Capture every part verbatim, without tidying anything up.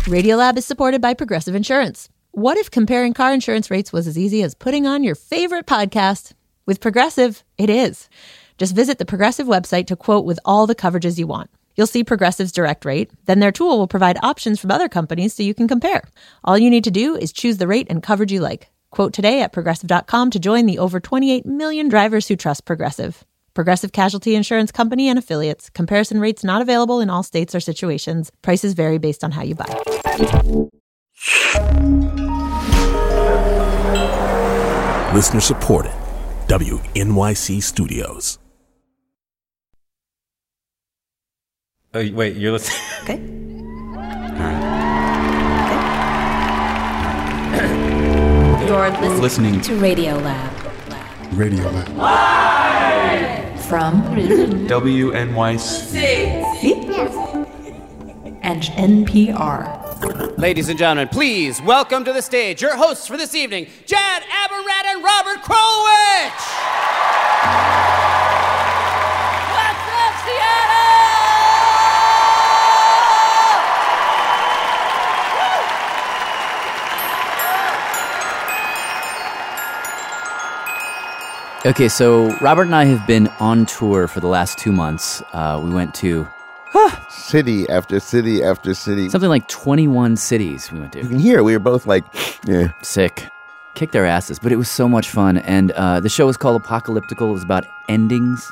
Radiolab is supported by Progressive Insurance. What if comparing car insurance rates was as easy as putting on your favorite podcast? With Progressive, it is. Just visit the Progressive website to quote with all the coverages you want. You'll see Progressive's direct rate. Then their tool will provide options from other companies so you can compare. All you need to do is choose the rate and coverage you like. Quote today at progressive dot com to join the over twenty-eight million drivers who trust Progressive. Progressive Casualty Insurance Company and Affiliates. Comparison rates not available in all states or situations. Prices vary based on how you buy. Listener supported. W N Y C Studios. Oh, wait, you're listening? Okay. All right. Okay. You're listening, listening to Radiolab. Radiolab. Live! From W N Y C. And N P R. Ladies and gentlemen, please welcome to the stage your hosts for this evening, Jad Abumrad and Robert Krulwich! What's up, Seattle? Okay, so Robert and I have been on tour for the last two months. Uh, we went to city after city after city. something like twenty-one cities we went You to. can hear we were both like, yeah. Sick. Kicked our asses, but it was so much fun. And uh, the show was called Apocalyptical. It was about endings.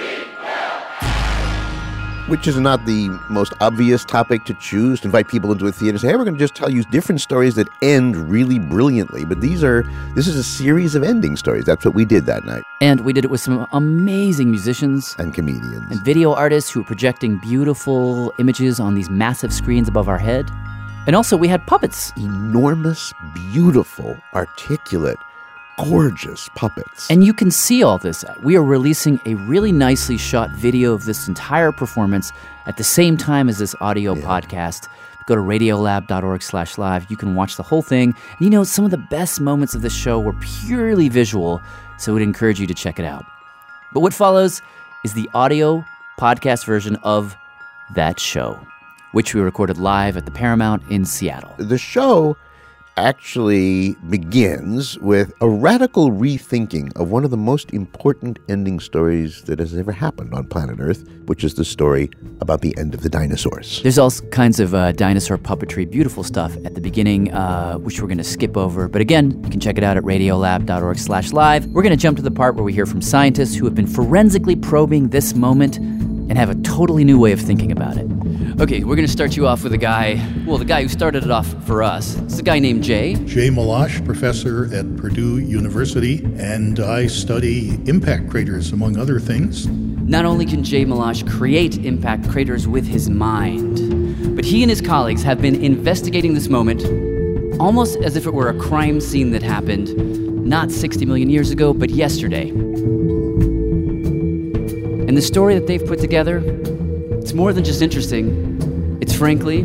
Which is not the most obvious topic to choose, to invite people into a theater and say, hey, we're going to just tell you different stories that end really brilliantly. But these are, this is a series of ending stories. That's what we did that night. And we did it with some amazing musicians And comedians. and video artists who were projecting beautiful images on these massive screens above our head. And also we had puppets. Enormous, beautiful, articulate, gorgeous puppets. And you can see all this. We are releasing a really nicely shot video of this entire performance at the same time as this audio Yeah. podcast. Go to radiolab.org slash live. You can watch the whole thing. And you know, some of the best moments of this show were purely visual, so we'd encourage you to check it out. But what follows is the audio podcast version of that show, which we recorded live at the Paramount in Seattle. The show actually begins with a radical rethinking of one of the most important ending stories that has ever happened on planet Earth, which is the story about the end of the dinosaurs. There's all kinds of uh, dinosaur puppetry, beautiful stuff at the beginning, uh, which we're going to skip over. But again, you can check it out at radiolab.org slash live. We're going to jump to the part where we hear from scientists who have been forensically probing this moment and have a totally new way of thinking about it. Okay, we're going to start you off with a guy, well, the guy who started it off for us. It's a guy named Jay. Jay Malash, professor at Purdue University, and I study impact craters, among other things. Not only can Jay Malash create impact craters with his mind, but he and his colleagues have been investigating this moment almost as if it were a crime scene that happened not sixty million years ago, but yesterday. And the story that they've put together, it's more than just interesting. It's frankly,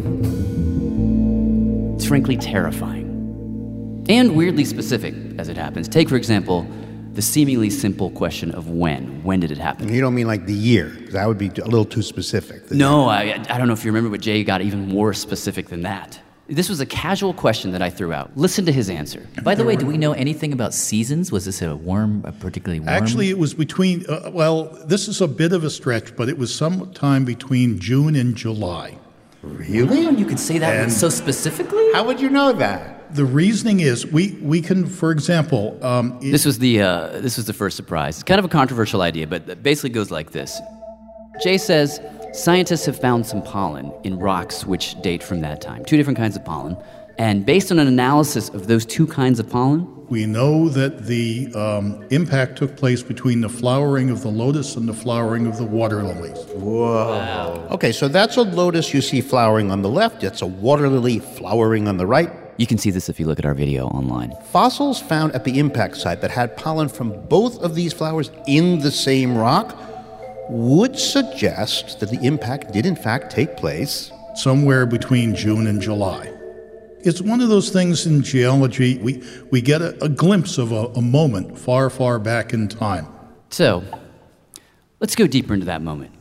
it's frankly terrifying. And weirdly specific, as it happens. Take, for example, the seemingly simple question of when. When did it happen? You don't mean like the year, because that would be a little too specific. No, I, I don't know if you remember, but Jay got even more specific than that. This was a casual question that I threw out. Listen to his answer. By the way, do we know anything about seasons? Was this a warm, a particularly warm? Actually, it was between, uh, well, this is a bit of a stretch, but it was sometime between June and July. Really? You could say that And- so specifically? How would you know that? The reasoning is we, we can, for example... Um, it, This was the uh, this was the first surprise. It's kind of a controversial idea, but it basically goes like this. Jay says scientists have found some pollen in rocks which date from that time. Two different kinds of pollen. And based on an analysis of those two kinds of pollen, we know that the um, impact took place between the flowering of the lotus and the flowering of the water lilies. Whoa. Okay, so that's a lotus you see flowering on the left. It's a water lily flowering on the right. you can see this if you look at our video online. Fossils found at the impact site that had pollen from both of these flowers in the same rock would suggest that the impact did in fact take place somewhere between June and July. It's one of those things in geology, we, we get a, a glimpse of a, a moment far, far back in time. So, let's go deeper into that moment.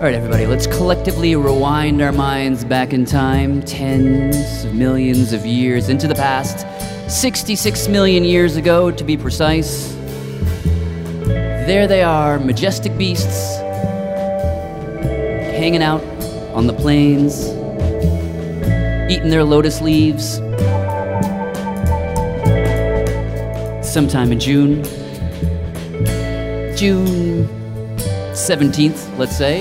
right, everybody, let's collectively rewind our minds back in time, tens of millions of years into the past, sixty-six million years ago, to be precise. There they are, majestic beasts, hanging out on the plains, eating their lotus leaves. Sometime in June, June seventeenth, let's say.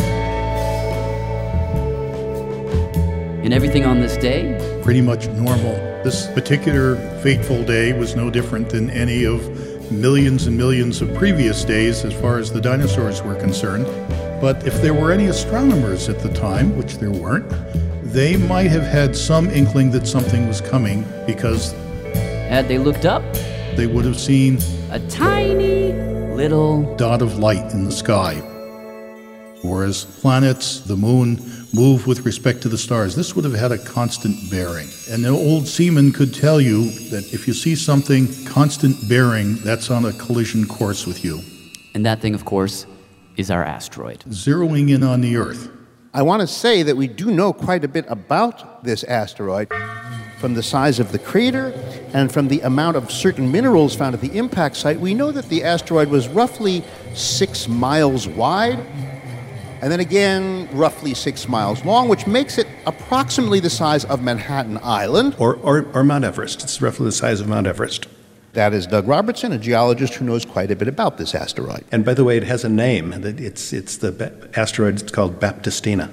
And everything on this day? Pretty much normal. This particular fateful day was no different than any of millions and millions of previous days as far as the dinosaurs were concerned. But if there were any astronomers at the time, which there weren't, they might have had some inkling that something was coming because had they looked up, they would have seen a tiny little dot of light in the sky. Whereas planets, the moon, move with respect to the stars. This would have had a constant bearing. And the old seaman could tell you that if you see something constant bearing, that's on a collision course with you. And that thing, of course, is our asteroid. Zeroing in on the Earth. I want to say that we do know quite a bit about this asteroid from the size of the crater and from the amount of certain minerals found at the impact site. We know that the asteroid was roughly six miles wide, and then again, roughly six miles long, which makes it approximately the size of Manhattan Island. Or, or, or Mount Everest. It's roughly the size of Mount Everest. That is Doug Robertson, a geologist who knows quite a bit about this asteroid. And by the way, it has a name. It's, it's the ba- asteroid, it's called Baptistina.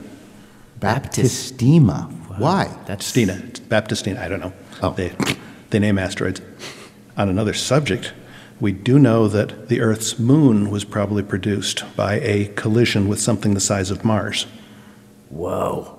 Baptistina. Why? That's Stina. It's Baptistina. I don't know. Oh. They, they name asteroids. On another subject, we do know that the Earth's moon was probably produced by a collision with something the size of Mars. Whoa.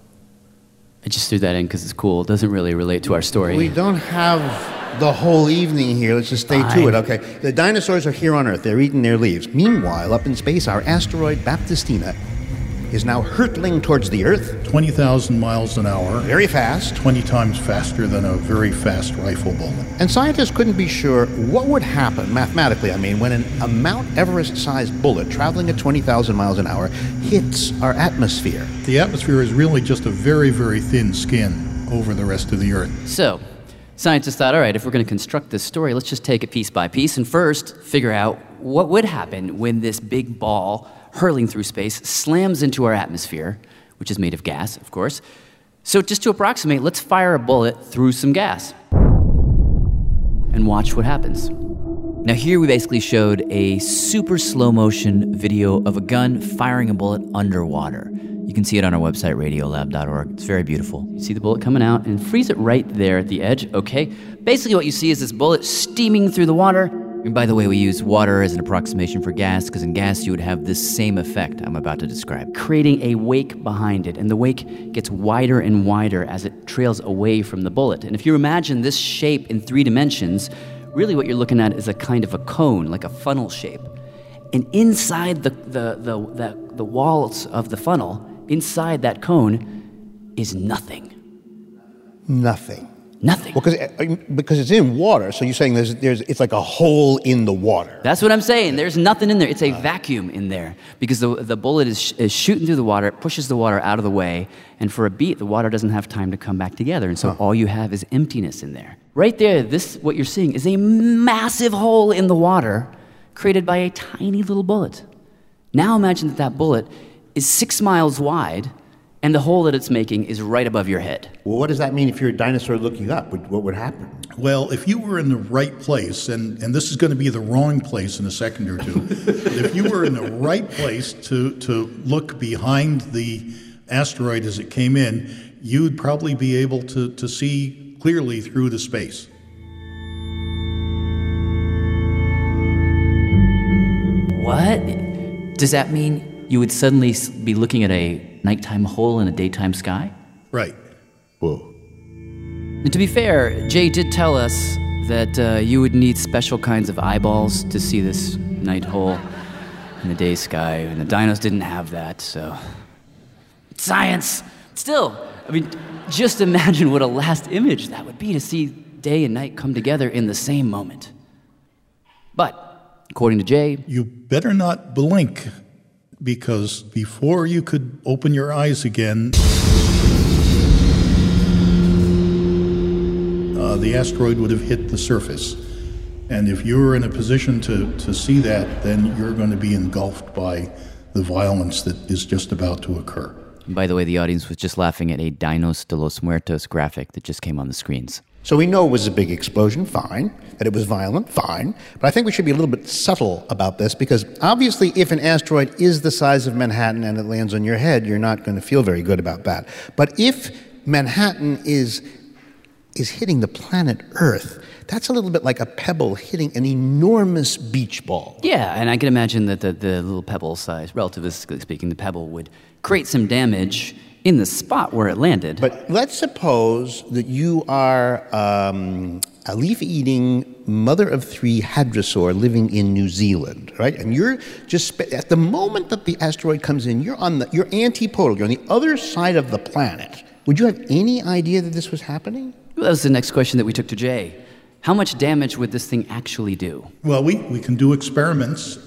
I just threw that in because it's cool. It doesn't really relate to our story. We don't have the whole evening here. Let's just stay Fine. to it, okay? The dinosaurs are here on Earth. They're eating their leaves. Meanwhile, up in space, our asteroid Baptistina is now hurtling towards the Earth. twenty thousand miles an hour. Very fast. twenty times faster than a very fast rifle bullet. And scientists couldn't be sure what would happen, mathematically, I mean, when an, a Mount Everest-sized bullet traveling at twenty thousand miles an hour hits our atmosphere. The atmosphere is really just a very, very thin skin over the rest of the Earth. So, scientists thought, all right, if we're going to construct this story, let's just take it piece by piece and first figure out what would happen when this big ball hurling through space slams into our atmosphere, which is made of gas, of course. So just to approximate, let's fire a bullet through some gas and watch what happens. Now here we basically showed a super slow motion video of a gun firing a bullet underwater. You can see it on our website, radiolab dot org. It's very beautiful. You see the bullet coming out and freeze it right there at the edge, okay? Basically what you see is this bullet steaming through the water. And by the way, we use water as an approximation for gas, because in gas you would have this same effect I'm about to describe, creating a wake behind it. And the wake gets wider and wider as it trails away from the bullet. And if you imagine this shape in three dimensions, really what you're looking at is a kind of a cone, like a funnel shape. And inside the, the, the, the, the walls of the funnel, inside that cone, is nothing. Nothing. Nothing. Well, because because it's in water, so you're saying there's there's it's like a hole in the water. That's what I'm saying. There's nothing in there. It's a vacuum in there because the the bullet is, is shooting through the water. It pushes the water out of the way, and for a beat, the water doesn't have time to come back together, and so huh. all you have is emptiness in there. Right there, this what you're seeing is a massive hole in the water created by a tiny little bullet. Now imagine that that bullet is six miles wide, and the hole that it's making is right above your head. Well, what does that mean if you're a dinosaur looking up? What would happen? Well, if you were in the right place, and, and this is going to be the wrong place in a second or two, but if you were in the right place to, to look behind the asteroid as it came in, you'd probably be able to, to see clearly through the space. What? Does that mean you would suddenly be looking at a nighttime hole in a daytime sky? Right. Whoa. And to be fair, Jay did tell us that uh, you would need special kinds of eyeballs to see this night hole in the day sky, and the dinos didn't have that, so... Science! Still, I mean, just imagine what a last image that would be to see day and night come together in the same moment. But, according to Jay... You better not blink because before you could open your eyes again, uh, the asteroid would have hit the surface. And if you're in a position to, to see that, then you're going to be engulfed by the violence that is just about to occur. By the way, the audience was just laughing at a Dinos de los Muertos graphic that just came on the screens. So we know it was a big explosion, fine. That it was violent, fine. But I think we should be a little bit subtle about this, because obviously if an asteroid is the size of Manhattan and it lands on your head, you're not going to feel very good about that. But if Manhattan is is hitting the planet Earth, that's a little bit like a pebble hitting an enormous beach ball. Yeah, and I can imagine that the, the little pebble size, relativistically speaking, the pebble would create some damage in the spot where it landed. But let's suppose that you are um, a leaf-eating mother of three hadrosaur living in New Zealand, right? And you're just, spe- at the moment that the asteroid comes in, you're on the, you're antipodal, you're on the other side of the planet. Would you have any idea that this was happening? Well, that was the next question that we took to Jay. How much damage would this thing actually do? Well, we, we can do experiments.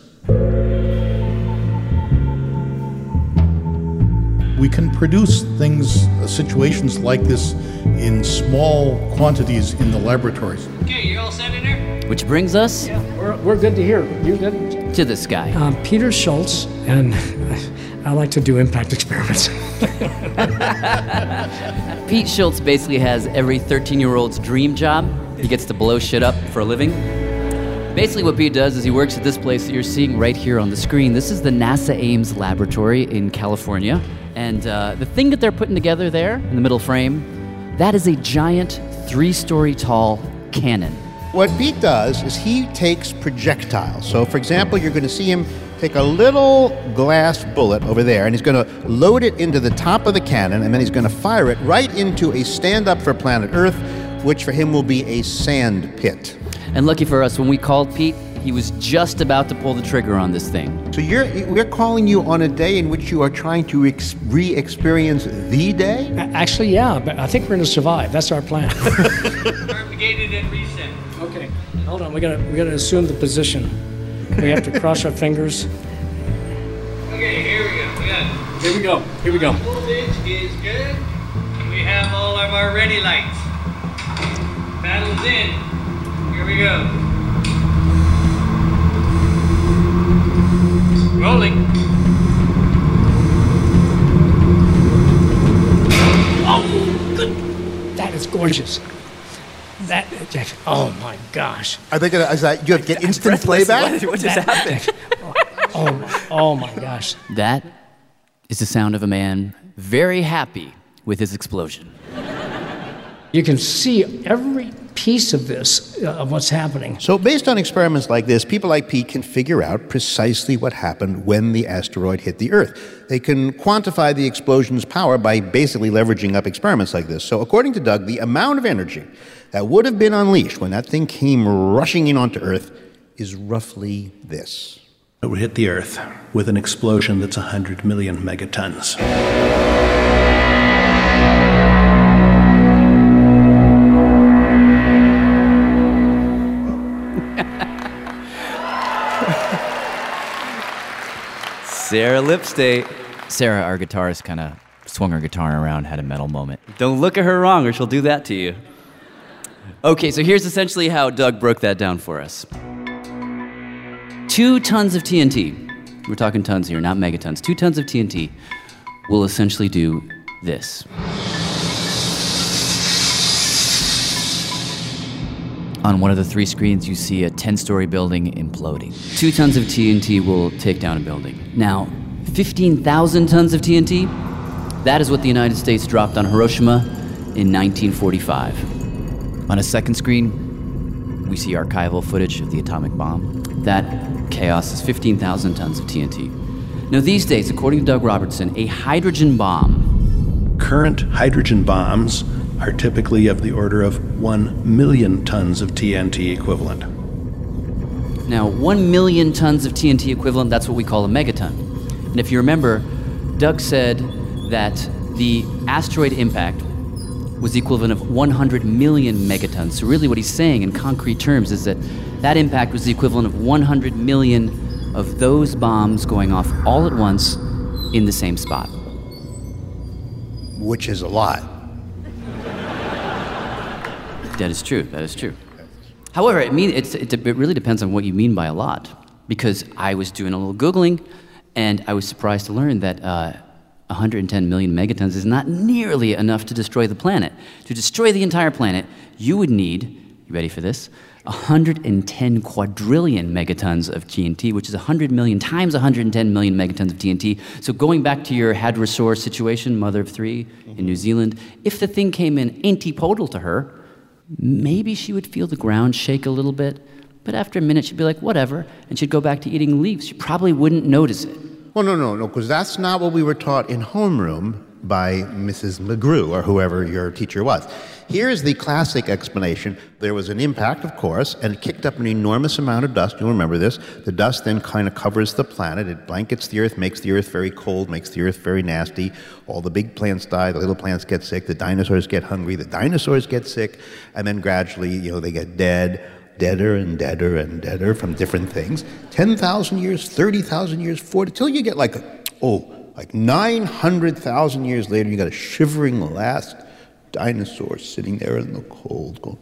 We can produce things, uh, situations like this in small quantities in the laboratories. Okay, you all set in there? Which brings us Yeah, we're, we're good to hear. You good? to this guy. Um, Peter Schultz, and I like to do impact experiments. Pete Schultz basically has every thirteen-year-old's dream job. He gets to blow shit up for a living. Basically what Pete does is he works at this place that you're seeing right here on the screen. This is the NASA Ames Laboratory in California. And uh, the thing that they're putting together there in the middle frame, that is a giant three-story tall cannon. What Pete does is he takes projectiles. So, for example, you're going to see him take a little glass bullet over there, and he's going to load it into the top of the cannon, and then he's going to fire it right into a stand-up for planet Earth, which for him will be a sand pit. And lucky for us, when we called Pete, he was just about to pull the trigger on this thing. So you're we're calling you on a day in which you are trying to ex- re-experience the day? Actually, yeah, but I think we're going to survive. That's our plan. Gated and reset. Okay, hold on. We gotta we gotta assume the position. We have to cross our fingers. Okay, here we go. We got Here we go. Here we go. voltage is good. We have all of our ready lights. Paddles in. Here we go. Rolling. Oh, good. That is gorgeous. That, oh my gosh. Are they gonna? Is that you have to get instant playback? What just happened? Oh, oh my gosh. That is the sound of a man very happy with his explosion. You can see every piece of this, uh, of what's happening. So based on experiments like this, people like Pete can figure out precisely what happened when the asteroid hit the Earth. They can quantify the explosion's power by basically leveraging up experiments like this. So according to Doug, the amount of energy that would have been unleashed when that thing came rushing in onto Earth is roughly this. It would hit the Earth with an explosion that's one hundred million megatons. Sarah Lipstate. Sarah, our guitarist, kind of swung her guitar around, had a metal moment. Don't look at her wrong or she'll do that to you. Okay, so here's essentially how Doug broke that down for us. Two tons of T N T, we're talking tons here, not megatons, two tons of T N T will essentially do this. On one of the three screens, you see a ten-story building imploding. Two tons of T N T will take down a building. Now, fifteen thousand tons of T N T, that is what the United States dropped on Hiroshima in nineteen forty-five. On a second screen, we see archival footage of the atomic bomb. That chaos is fifteen thousand tons of T N T. Now, these days, according to Doug Robertson, a hydrogen bomb... Current hydrogen bombs are typically of the order of one million tons of T N T equivalent. Now, one million tons of T N T equivalent, that's what we call a megaton. And if you remember, Doug said that the asteroid impact was the equivalent of one hundred million megatons. So really what he's saying in concrete terms is that that impact was the equivalent of one hundred million of those bombs going off all at once in the same spot. Which is a lot. That is true. That is true. However, it, mean, it's, it, it really depends on what you mean by a lot. Because I was doing a little Googling, and I was surprised to learn that uh, one hundred ten million megatons is not nearly enough to destroy the planet. To destroy the entire planet, you would need, you ready for this? one hundred ten quadrillion megatons of T N T, which is one hundred million times one hundred ten million megatons of T N T. So going back to your Hadrosaur situation, mother of three in New Zealand, if the thing came in antipodal to her, maybe she would feel the ground shake a little bit, but after a minute she'd be like, whatever, and she'd go back to eating leaves. She probably wouldn't notice it. Well, no, no, no, because that's not what we were taught in homeroom by Missus McGrew, or whoever your teacher was. Here's the classic explanation. There was an impact, of course, and it kicked up an enormous amount of dust. You'll remember this. The dust then kind of covers the planet. It blankets the Earth, makes the Earth very cold, makes the Earth very nasty. All the big plants die, the little plants get sick, the dinosaurs get hungry, the dinosaurs get sick, and then gradually, you know, they get dead, deader and deader and deader from different things. ten thousand years, thirty thousand years, forty, till you get like, oh, like nine hundred thousand years later, you got a shivering last dinosaur sitting there in the cold, going,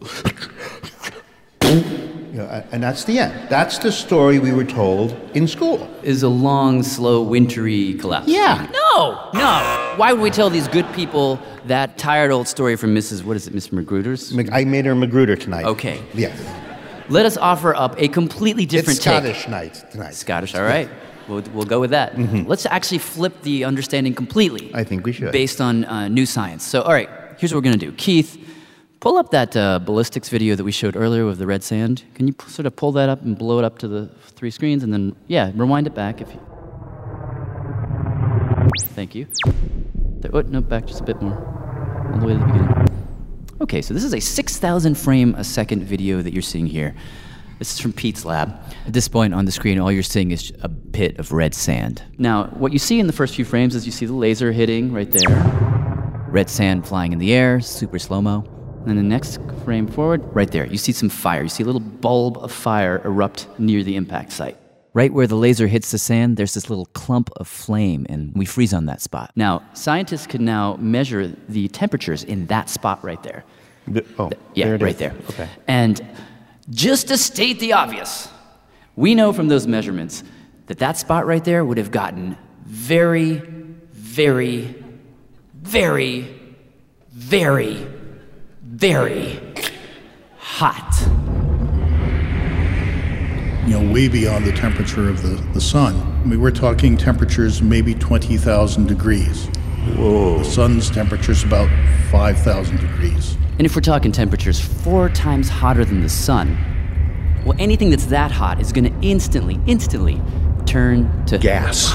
you know, and that's the end. That's the story we were told in school. Is a long, slow, wintry collapse. Yeah. No, no. Why would we tell these good people that tired old story from Missus What is it, Miss Magruder's? I made her Magruder tonight. Okay. Yes. Let us offer up a completely different it's Scottish take. night tonight. Scottish, all right. We'll, we'll go with that. Mm-hmm. Let's actually flip the understanding completely. I think we should. Based on uh, new science. So, all right, here's what we're going to do. Keith, pull up that uh, ballistics video that we showed earlier with the red sand. Can you p- sort of pull that up and blow it up to the three screens? And then, yeah, rewind it back if you... Thank you. There, oh, no, back just a bit more. All the way to the beginning. Okay, so this is a six thousand frame a second video that you're seeing here. This is from Pete's lab. At this point on the screen, all you're seeing is a pit of red sand. Now, what you see in the first few frames is you see the laser hitting right there. Red sand flying in the air, super slow-mo. And then the next frame forward, right there, you see some fire. You see a little bulb of fire erupt near the impact site. Right where the laser hits the sand, there's this little clump of flame, and we freeze on that spot. Now, scientists can now measure the temperatures in that spot right there. Oh, yeah, there it right is. there. Okay. And just to state the obvious, we know from those measurements that that spot right there would have gotten very, very, very, very, very hot. You know, way beyond the temperature of the, the sun. I mean, we're talking temperatures maybe twenty thousand degrees. Whoa. The sun's temperature is about five thousand degrees. And if we're talking temperatures four times hotter than the sun, well, anything that's that hot is going to instantly, instantly turn to gas.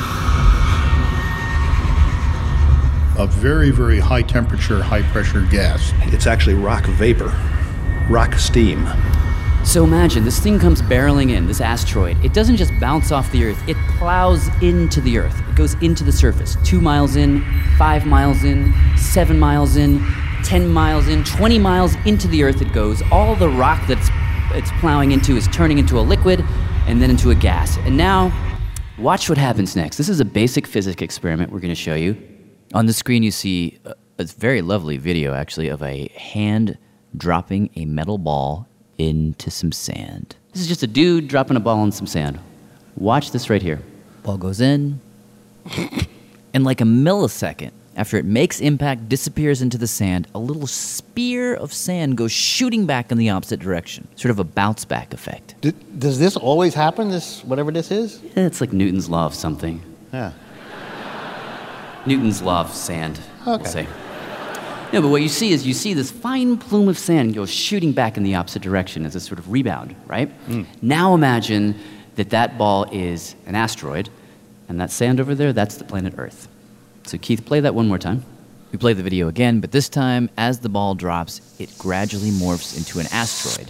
A very, very high temperature, high pressure gas. It's actually rock vapor, rock steam. So imagine, this thing comes barreling in, this asteroid. It doesn't just bounce off the Earth, it plows into the Earth. It goes into the surface. Two miles in, five miles in, seven miles in, ten miles in, twenty miles into the Earth it goes. All the rock that it's, it's plowing into is turning into a liquid and then into a gas. And now, watch what happens next. This is a basic physics experiment we're going to show you. On the screen you see a, a very lovely video, actually, of a hand dropping a metal ball into some sand. This is just a dude dropping a ball in some sand. Watch this right here. Ball goes in, and like a millisecond after it makes impact, disappears into the sand, a little spear of sand goes shooting back in the opposite direction. Sort of a bounce back effect. D- does this always happen, this whatever this is? Yeah, it's like Newton's law of something. Yeah. Newton's law of sand, Okay. we'll say. No, but what you see is you see this fine plume of sand go shooting back in the opposite direction as a sort of rebound, right? Mm. Now imagine that that ball is an asteroid, and that sand over there, that's the planet Earth. So Keith, play that one more time. We play the video again, but this time, as the ball drops, it gradually morphs into an asteroid.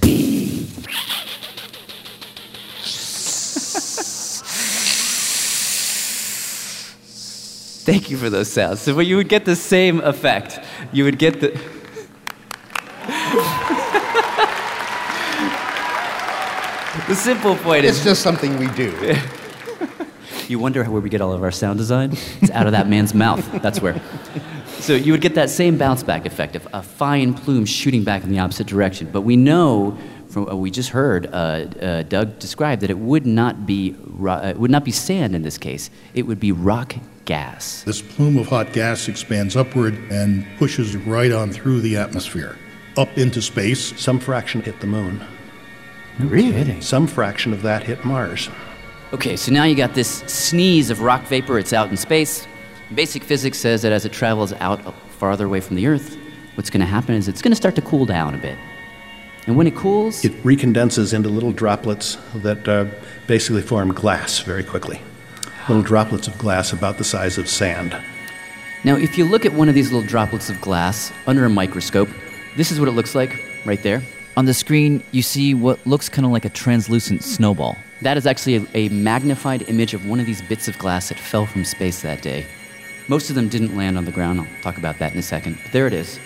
Thank you for those sounds. So you would get the same effect. You would get the... The simple point is... It's just something we do. You wonder where we get all of our sound design? It's out of that man's mouth. That's where. So you would get that same bounce back effect of a fine plume shooting back in the opposite direction. But we know from what we just heard uh, uh, Doug describe that it would not be ro- uh, it would not be sand in this case. It would be rock gas. This plume of hot gas expands upward and pushes right on through the atmosphere, up into space. Some fraction hit the moon. No kidding. Some fraction of that hit Mars. Okay, so now you got this sneeze of rock vapor. It's out in space. Basic physics says that as it travels out farther away from the Earth, what's going to happen is it's going to start to cool down a bit. And when it cools... It recondenses into little droplets that uh, basically form glass very quickly. Little droplets of glass about the size of sand. Now, if you look at one of these little droplets of glass under a microscope, this is what it looks like right there. On the screen, you see what looks kind of like a translucent snowball. That is actually a, a magnified image of one of these bits of glass that fell from space that day. Most of them didn't land on the ground. I'll talk about that in a second. But there it is.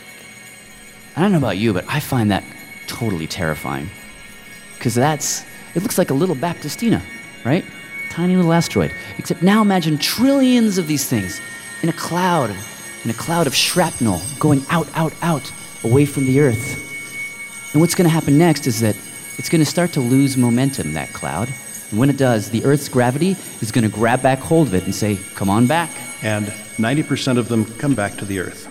I don't know about you, but I find that totally terrifying. Because that's, it looks like a little Baptistina, right? Tiny little asteroid. Except now imagine trillions of these things in a cloud, in a cloud of shrapnel going out, out, out, away from the Earth. And what's going to happen next is that it's going to start to lose momentum, that cloud. And when it does, the Earth's gravity is going to grab back hold of it and say, come on back. And ninety percent of them come back to the Earth.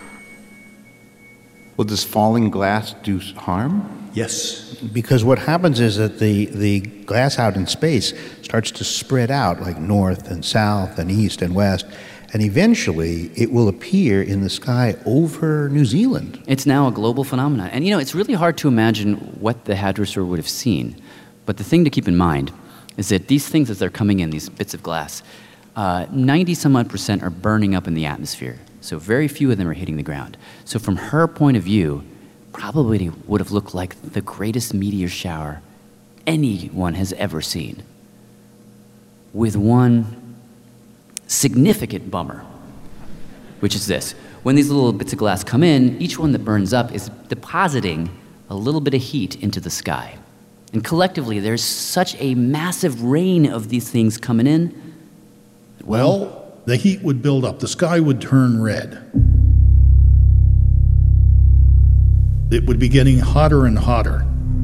Well, does falling glass do harm? Yes. Because what happens is that the, the glass out in space starts to spread out like north and south and east and west, and eventually it will appear in the sky over New Zealand. It's now a global phenomenon. And, you know, it's really hard to imagine what the hadrosaur would have seen. But the thing to keep in mind is that these things, as they're coming in, these bits of glass, uh, ninety some odd percent are burning up in the atmosphere. So very few of them are hitting the ground. So from her point of view, probably would have looked like the greatest meteor shower anyone has ever seen. With one significant bummer, which is this. When these little bits of glass come in, each one that burns up is depositing a little bit of heat into the sky. And collectively, there's such a massive rain of these things coming in. Well, the heat would build up. The sky would turn red. It would be getting hotter and hotter.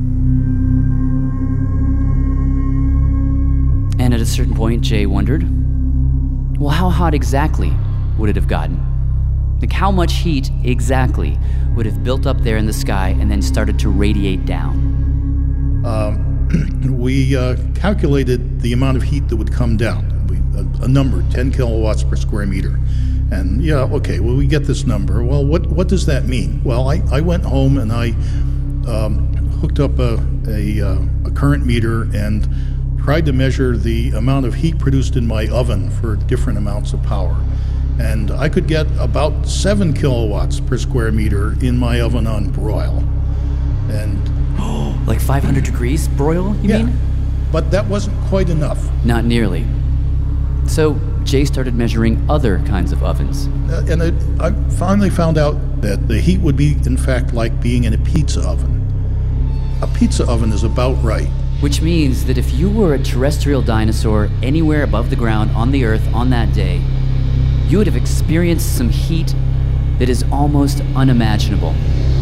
And at a certain point, Jay wondered, well, how hot exactly would it have gotten? Like, how much heat exactly would have built up there in the sky and then started to radiate down? Um, we uh, calculated the amount of heat that would come down. We, a, a number, ten kilowatts per square meter. And yeah, okay, well, we get this number. Well, what, what does that mean? Well, I, I went home and I um, hooked up a, a, uh, a current meter and tried to measure the amount of heat produced in my oven for different amounts of power. And I could get about seven kilowatts per square meter in my oven on broil. And like five hundred degrees broil, you yeah, mean? But that wasn't quite enough. Not nearly. So Jay started measuring other kinds of ovens. Uh, and it, I finally found out that the heat would be, in fact, like being in a pizza oven. A pizza oven is about right. Which means that if you were a terrestrial dinosaur anywhere above the ground on the Earth on that day, you would have experienced some heat that is almost unimaginable.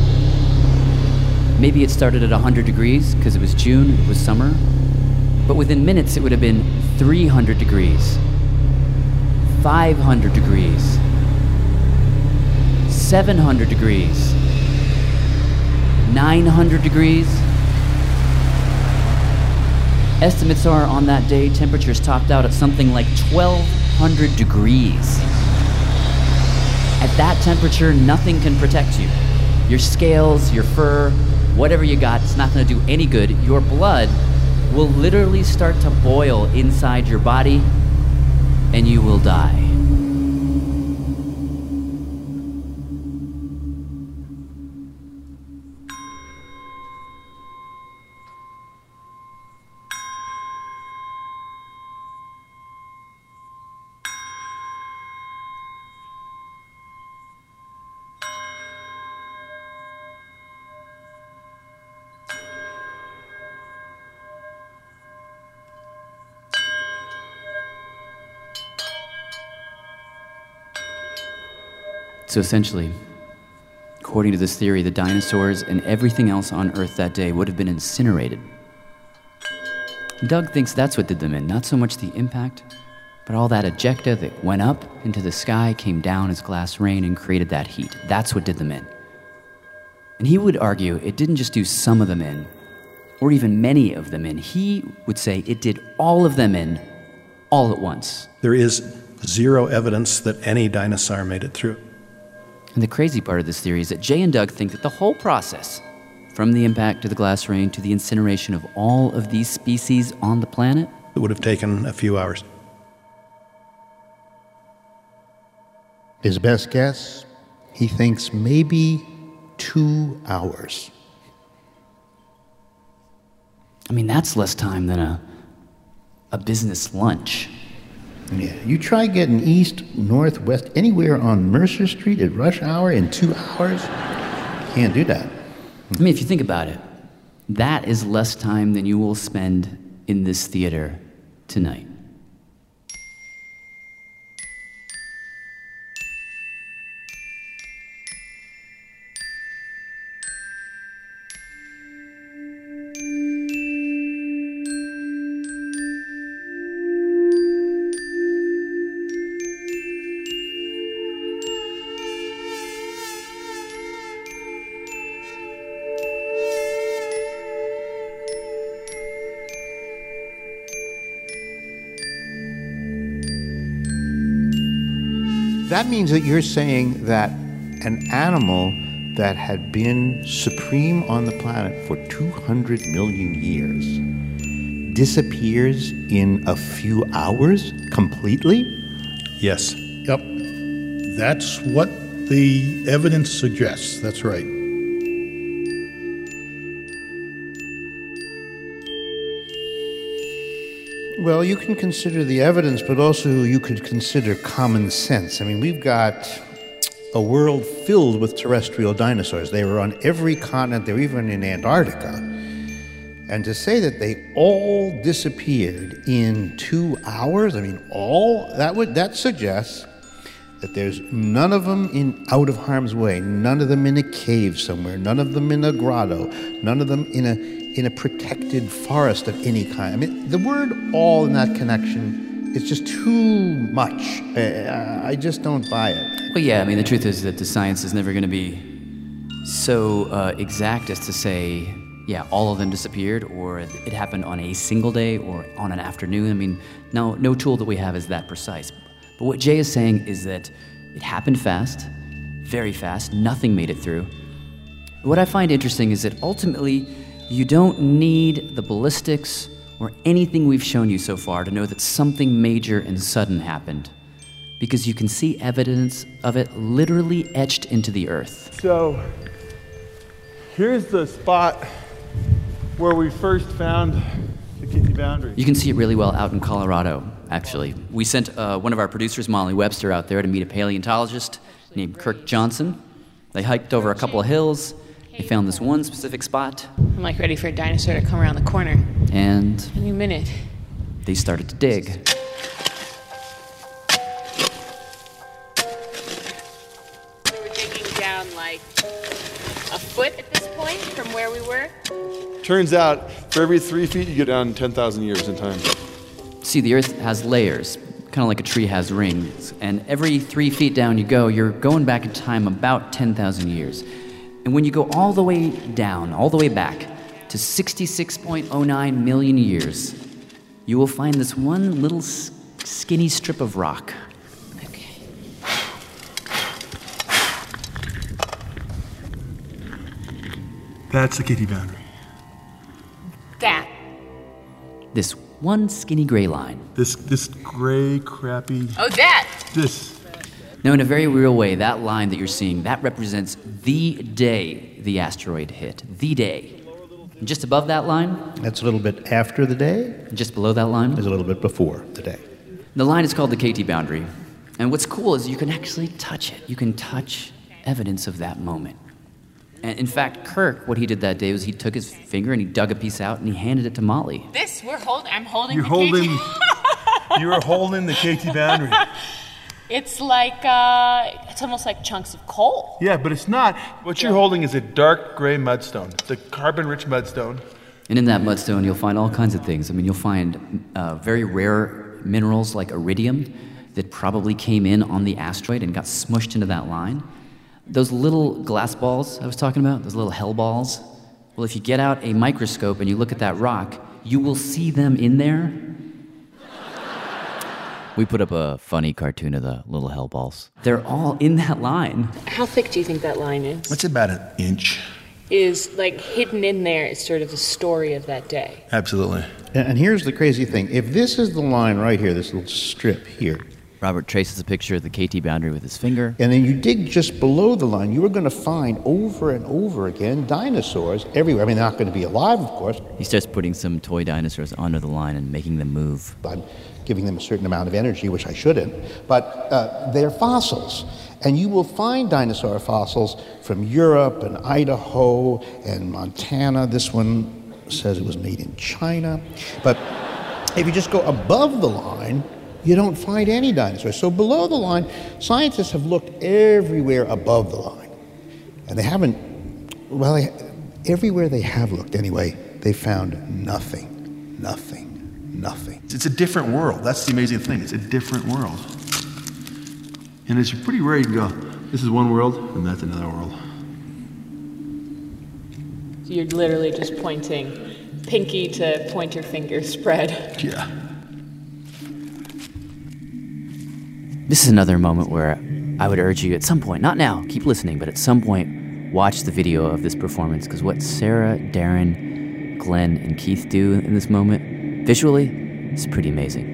Maybe it started at one hundred degrees because it was June, it was summer, but within minutes it would have been three hundred degrees, five hundred degrees, seven hundred degrees, nine hundred degrees. Estimates are on that day, temperatures topped out at something like twelve hundred degrees. At that temperature, nothing can protect you. Your scales, your fur, whatever you got, it's not going to do any good. Your blood will literally start to boil inside your body, and you will die. So essentially, according to this theory, the dinosaurs and everything else on Earth that day would have been incinerated. Doug thinks that's what did them in, not so much the impact, but all that ejecta that went up into the sky, came down as glass rain, and created that heat. That's what did them in. And he would argue it didn't just do some of them in, or even many of them in. He would say it did all of them in, all at once. There is zero evidence that any dinosaur made it through. And the crazy part of this theory is that Jay and Doug think that the whole process, from the impact to the glass rain to the incineration of all of these species on the planet, it would have taken a few hours. His best guess, he thinks maybe two hours. I mean, that's less time than a a business lunch. Yeah, you try getting east, north, west, anywhere on Mercer Street at rush hour in two hours, can't do that. I mean, if you think about it, that is less time than you will spend in this theater tonight. That means that you're saying that an animal that had been supreme on the planet for two hundred million years disappears in a few hours completely? Yes. Yep. That's what the evidence suggests. That's right. Well, you can consider the evidence, but also you could consider common sense. I mean, we've got a world filled with terrestrial dinosaurs. They were on every continent. They were even in Antarctica. And to say that they all disappeared in two hours, I mean, all, that would that suggests that there's none of them in out of harm's way, none of them in a cave somewhere, none of them in a grotto, none of them in a in a protected forest of any kind. I mean, the word all in that connection is just too much. I, I just don't buy it. Well, yeah, I mean, the truth is that the science is never going to be so uh, exact as to say, yeah, all of them disappeared, or it happened on a single day or on an afternoon. I mean, no, no tool that we have is that precise. But what Jay is saying is that it happened fast, very fast, nothing made it through. What I find interesting is that ultimately, you don't need the ballistics or anything we've shown you so far to know that something major and sudden happened, because you can see evidence of it literally etched into the earth. So, here's the spot where we first found the Kitty Boundary. You can see it really well out in Colorado, actually. We sent uh, one of our producers, Molly Webster, out there to meet a paleontologist named Kirk Johnson. They hiked over a couple of hills. They found this one specific spot. I'm like ready for a dinosaur to come around the corner. And any minute. They started to dig. We were digging down like a foot at this point from where we were. Turns out, for every three feet, you go down ten thousand years in time. See, the Earth has layers, kind of like a tree has rings. And every three feet down you go, you're going back in time about ten thousand years. And when you go all the way down, all the way back to sixty-six point oh nine million years, you will find this one little s- skinny strip of rock. Okay. That's the Kitty Boundary. That. This one skinny gray line. This this gray, crappy... Oh, that! This. Now, in a very real way, that line that you're seeing, that represents the day the asteroid hit. The day. And just above that line... That's a little bit after the day. Just below that line... Is a little bit before the day. The line is called the K T boundary. And what's cool is you can actually touch it. You can touch evidence of that moment. And in fact, Kirk, what he did that day was he took his finger and he dug a piece out and he handed it to Molly. This, we're holding, I'm holding You're the holding... K T. You were holding the K T boundary. It's like, uh, it's almost like chunks of coal. Yeah, but it's not. What you're holding is a dark gray mudstone. It's a carbon-rich mudstone. And in that mudstone, you'll find all kinds of things. I mean, you'll find uh, very rare minerals like iridium that probably came in on the asteroid and got smushed into that line. Those little glass balls I was talking about, those little hell balls, well, if you get out a microscope and you look at that rock, you will see them in there. We put up a funny cartoon of the little hell balls. They're all in that line. How thick do you think that line is? It's about an inch. Is like hidden in there is sort of the story of that day. Absolutely. And here's the crazy thing. If this is the line right here, this little strip here, Robert traces a picture of the K T boundary with his finger. and then you dig just below the line, you are going to find over and over again dinosaurs everywhere. I mean, they're not going to be alive, of course. He starts putting some toy dinosaurs under the line and making them move. I'm giving them a certain amount of energy, which I shouldn't, but uh, they're fossils. And you will find dinosaur fossils from Europe and Idaho and Montana. This one says it was made in China. But if you just go above the line, you don't find any dinosaurs. So below the line, scientists have looked everywhere above the line. And they haven't, well, they, everywhere they have looked anyway, they found nothing, nothing, nothing. It's a different world. That's the amazing thing. It's a different world. And it's pretty rare you can go, this is one world, and that's another world. So you're literally just pointing pinky to pointer finger spread. Yeah. This is another moment where I would urge you at some point, not now, keep listening, but at some point, watch the video of this performance, because what Sarah, Darren, Glenn, and Keith do in this moment, visually, is pretty amazing.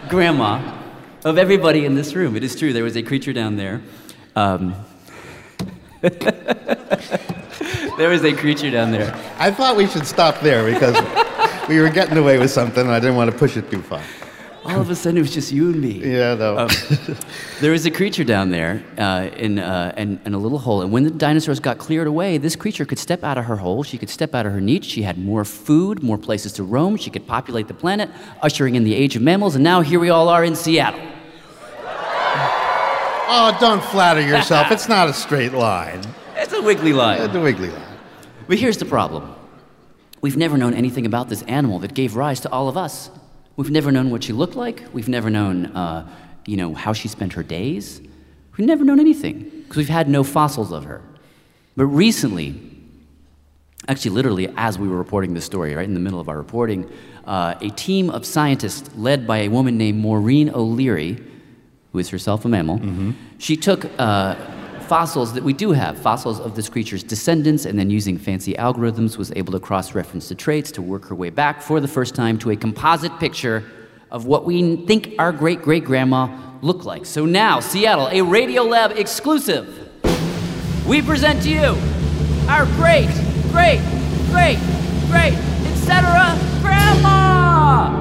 grandma of everybody in this room. It is true. There was a creature down there. Um, there was a creature down there. I thought we should stop there because we were getting away with something and I didn't want to push it too far. All of a sudden, it was just you and me. Yeah, no. Um, there was a creature down there uh, in, uh, in, in a little hole. And when the dinosaurs got cleared away, this creature could step out of her hole. She could step out of her niche. She had more food, more places to roam. She could populate the planet, ushering in the age of mammals. And now here we all are in Seattle. Oh, don't flatter yourself. It's not a straight line. It's a wiggly line. It's a wiggly line. But here's the problem. We've never known anything about this animal that gave rise to all of us. We've never known what she looked like. We've never known, uh, you know, how she spent her days. We've never known anything because we've had no fossils of her. But recently, actually literally as we were reporting this story, right in the middle of our reporting, uh, a team of scientists led by a woman named Maureen O'Leary, who is herself a mammal, mm-hmm. she took uh, fossils that we do have, fossils of this creature's descendants, and then using fancy algorithms was able to cross-reference the traits to work her way back for the first time to a composite picture of what we think our great-great-grandma looked like. So now, Seattle, a Radiolab exclusive, we present to you our great, great, great, great, et cetera, grandma!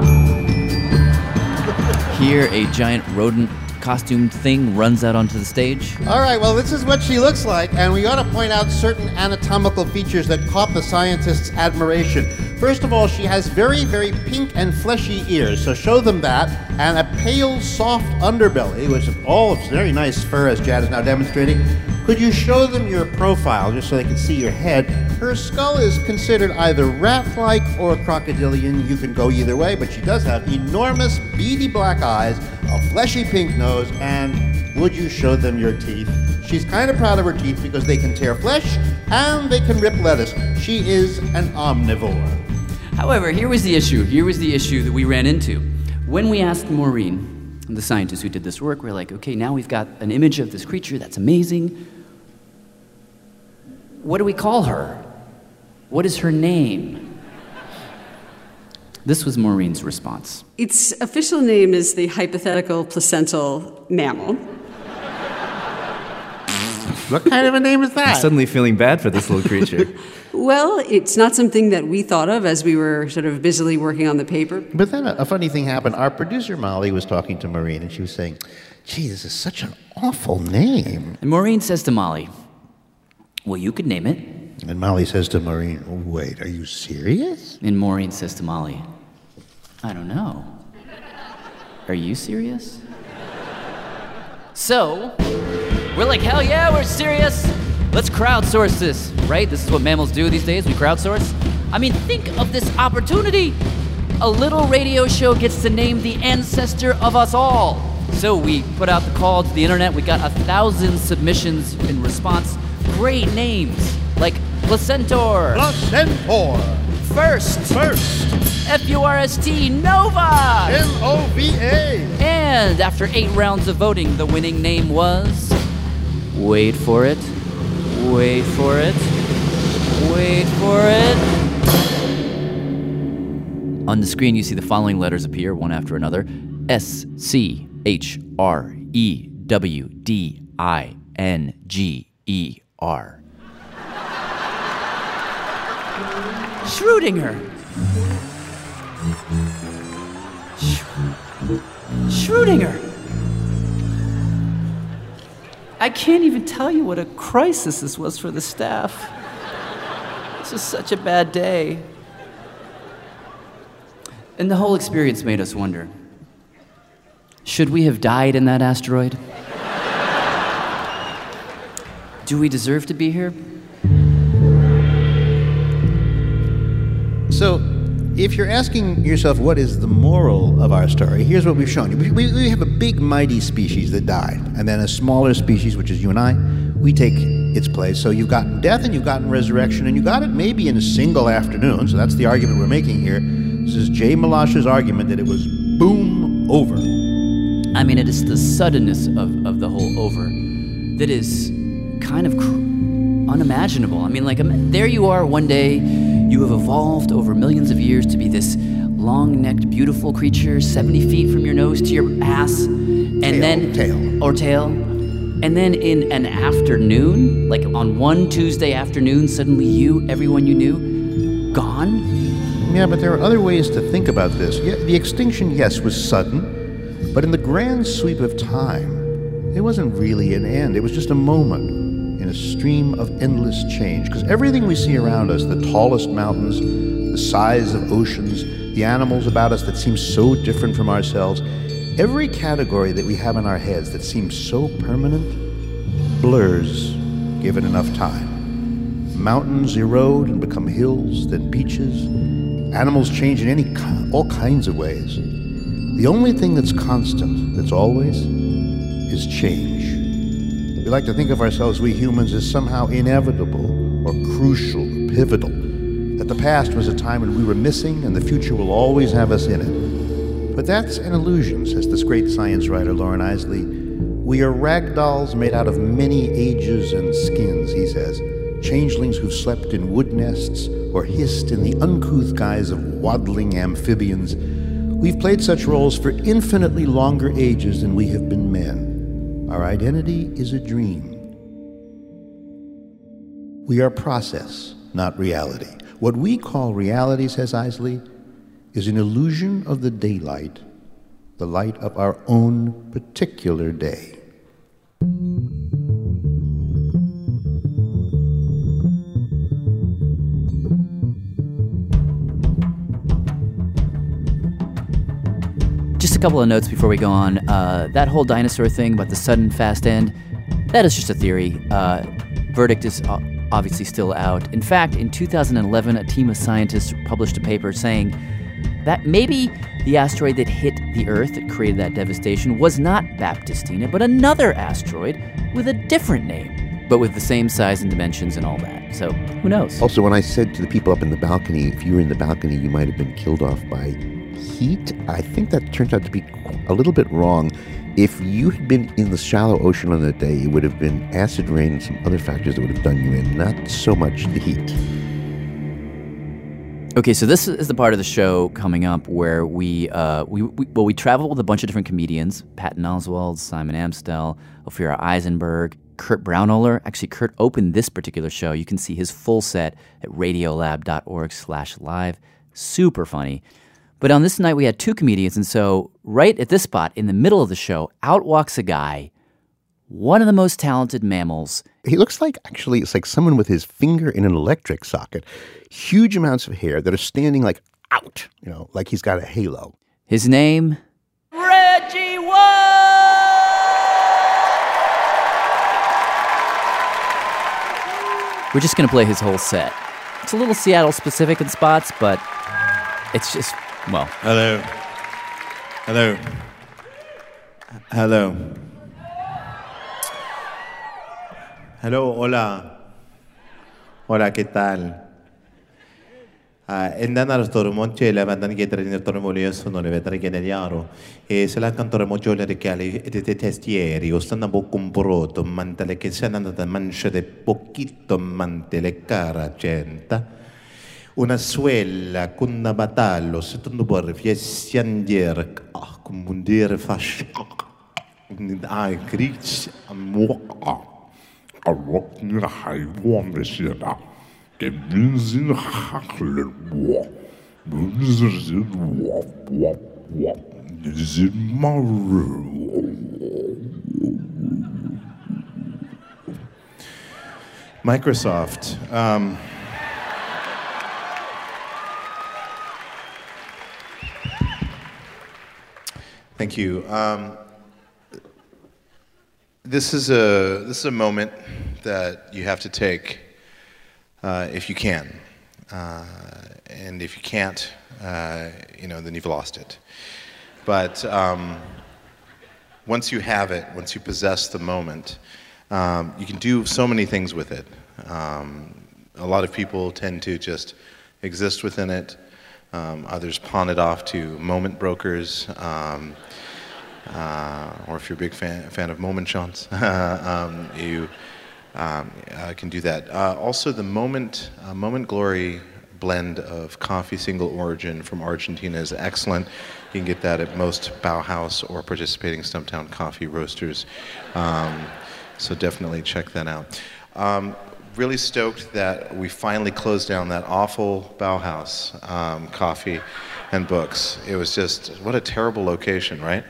Here, a giant rodent costumed thing runs out onto the stage. All right, well, this is what she looks like, and we ought to point out certain anatomical features that caught the scientists' admiration. First of all, she has very, very pink and fleshy ears, so show them that, and a pale, soft underbelly, which is all very nice fur, as Jad is now demonstrating. Could you show them your profile, just so they can see your head? Her skull is considered either rat-like or crocodilian. You can go either way, but she does have enormous, beady black eyes, a fleshy pink nose, and would you show them your teeth? She's kind of proud of her teeth because they can tear flesh and they can rip lettuce. She is an omnivore. However, here was the issue. Here was the issue that we ran into. When we asked Maureen, the scientist who did this work, we're like, okay, now we've got an image of this creature. That's amazing. What do we call her? What is her name? This was Maureen's response. Its official name is the hypothetical placental mammal. What kind of a name is that? I'm suddenly feeling bad for this little creature. Well, it's not something that we thought of as we were sort of busily working on the paper. But then a, a funny thing happened. Our producer, Molly, was talking to Maureen, and she was saying, gee, this is such an awful name. And Maureen says to Molly, well, you could name it. And Molly says to Maureen, oh, wait, are you serious? And Maureen says to Molly, I don't know. Are you serious? So, we're like, hell yeah, we're serious. Let's crowdsource this, right? This is what mammals do these days, we crowdsource. I mean, think of this opportunity. A little radio show gets to name the ancestor of us all. So we put out the call to the internet. We got a thousand submissions in response. Great names, like Placentor. Placentor. First. First. F U R S T, Nova! N O V A! And after eight rounds of voting, the winning name was... Wait for it. Wait for it. Wait for it. On the screen, you see the following letters appear, one after another. S C H R E W D I N G E R. Schrödinger. Schrödinger. I can't even tell you what a crisis this was for the staff. This was such a bad day. And the whole experience made us wonder, should we have died in that asteroid? Do we deserve to be here? So, if you're asking yourself what is the moral of our story, here's what we've shown you. We, we, we have a big, mighty species that died, and then a smaller species, which is you and I, we take its place. So you've gotten death and you've gotten resurrection, and you got it maybe in a single afternoon. So that's the argument we're making here. This is Jay Malash's argument that it was boom, over. I mean, it is the suddenness of, of the whole over that is kind of cr- unimaginable. I mean, like, there you are one day, you have evolved over millions of years to be this long-necked, beautiful creature, seventy feet from your nose to your ass, and tail, then tail. or tail, and then in an afternoon, like on one Tuesday afternoon, suddenly you, everyone you knew, gone. Yeah, but there are other ways to think about this. Yeah, the extinction, yes, was sudden, but in the grand sweep of time, it wasn't really an end. It was just a moment in a stream of endless change. Because everything we see around us, the tallest mountains, the size of oceans, the animals about us that seem so different from ourselves, every category that we have in our heads that seems so permanent blurs given enough time. Mountains erode and become hills, then beaches. Animals change in any all kinds of ways. The only thing that's constant, that's always, is change. We like to think of ourselves, we humans, as somehow inevitable or crucial, or pivotal. That the past was a time when we were missing and the future will always have us in it. But that's an illusion, says this great science writer Lauren Isley. We are ragdolls made out of many ages and skins, he says. Changelings who've slept in wood nests or hissed in the uncouth guise of waddling amphibians. We've played such roles for infinitely longer ages than we have been men. Our identity is a dream. We are process, not reality. What we call reality, says Isley, is an illusion of the daylight, the light of our own particular day. Just a couple of notes before we go on. Uh, that whole dinosaur thing about the sudden fast end, that is just a theory. Uh, verdict is obviously still out. In fact, in two thousand eleven, a team of scientists published a paper saying that maybe the asteroid that hit the Earth that created that devastation was not Baptistina, but another asteroid with a different name, but with the same size and dimensions and all that. So, who knows? Also, when I said to the people up in the balcony, if you were in the balcony, you might have been killed off by heat, I think that turns out to be a little bit wrong. If you had been in the shallow ocean on that day, it would have been acid rain and some other factors that would have done you in, not so much the heat. Okay, so this is the part of the show coming up where we, uh, we, we well, we travel with a bunch of different comedians: Patton Oswalt, Simon Amstel, Ophira Eisenberg, Kurt Braunohler. Actually, Kurt opened this particular show. You can see his full set at radiolab.org slash live. Super funny. But on this night, we had two comedians, and so right at this spot, in the middle of the show, out walks a guy, one of the most talented mammals. He looks like, actually, it's like someone with his finger in an electric socket. Huge amounts of hair that are standing, like, out, you know, like he's got a halo. His name? Reggie White! We're just going to play his whole set. It's a little Seattle-specific in spots, but it's just... Well. Hello. Hello. Hello. Hello, hola. Hola, ¿qué tal? Innan artormonche la vandan getter in tormolio sono le vetre che ne diaro e se la cantore mogiole de cali e de testieri o stanno bocum broto mantele che se andata mancha de pochito mantele cara centa. Una suella con una batallo, se tu non puoi fiessiandiere, come un dire fascio, ai grits, a muoca, a rock nella haiwan besera, che vinzin hakler boa, vinzin wop wop wop, vinzin maru. Microsoft. Um, Thank you. Um, this is a this is a moment that you have to take uh, if you can, uh, and if you can't, uh, you know, then you've lost it. But um, once you have it, once you possess the moment, um, you can do so many things with it. Um, a lot of people tend to just exist within it. Um, others pawn it off to moment brokers, um, uh, or if you're a big fan, fan of moment shots, um, you um, uh, can do that. Uh, also, the moment, uh, moment glory blend of coffee, single origin from Argentina is excellent. You can get that at most Bauhaus or participating Stumptown coffee roasters. Um, so definitely check that out. Um, really stoked that we finally closed down that awful Bauhaus um, coffee and books. It was just, what a terrible location, right?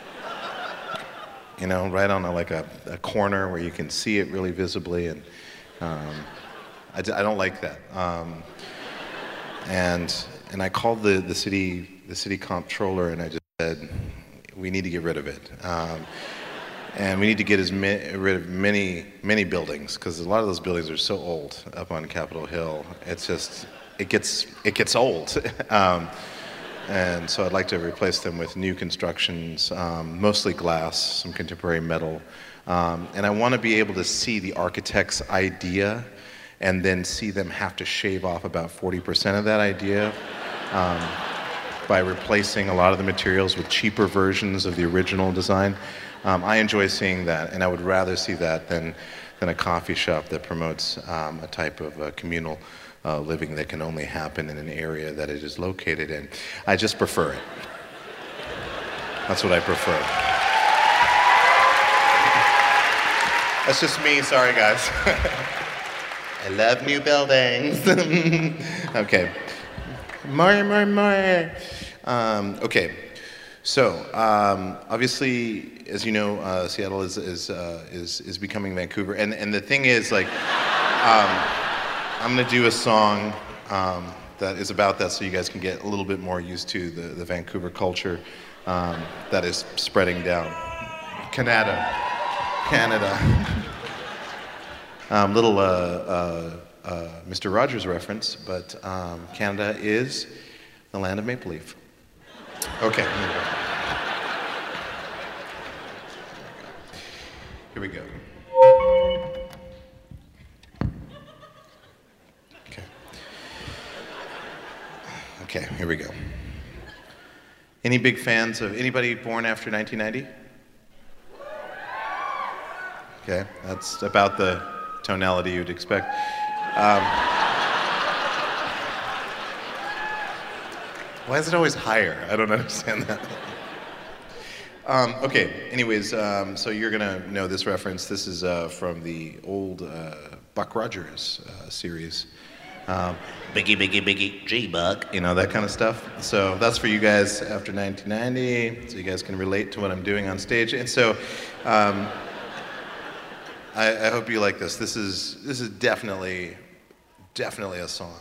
You know, right on a, like a, a corner where you can see it really visibly, and um, I, d- I don't like that. Um, and and I called the, the city the city comptroller, and I just said, we need to get rid of it. Um, And we need to get as ma- rid of many, many buildings, because a lot of those buildings are so old up on Capitol Hill. It's just, it gets, it gets old. um, and so I'd like to replace them with new constructions, um, mostly glass, some contemporary metal. Um, and I want to be able to see the architect's idea and then see them have to shave off about forty percent of that idea um, by replacing a lot of the materials with cheaper versions of the original design. Um, I enjoy seeing that, and I would rather see that than, than a coffee shop that promotes um, a type of uh, communal uh, living that can only happen in an area that it is located in. I just prefer it. That's what I prefer. That's just me, sorry guys. I love new buildings. Okay. More, more, more. Um, okay. So, um, obviously, as you know, uh, Seattle is is, uh, is is becoming Vancouver, and and the thing is, like, um, I'm gonna do a song um, that is about that, so you guys can get a little bit more used to the the Vancouver culture um, that is spreading down. Canada, Canada. um, little uh, uh, uh, Mister Rogers reference, but um, Canada is the land of maple leaf. Okay. Here we go. Okay. Okay, here we go. Any big fans of anybody born after nineteen ninety? Okay, that's about the tonality you'd expect. Um, Why is it always higher? I don't understand that. um, okay, anyways, um, so you're gonna know this reference. This is uh, from the old uh, Buck Rogers uh, series. Um, Biggie, Biggie, Biggie, G-Buck, you know, that kind of stuff. So that's for you guys after nineteen ninety, so you guys can relate to what I'm doing on stage. And so um, I, I hope you like this. This is, this is definitely, definitely a song.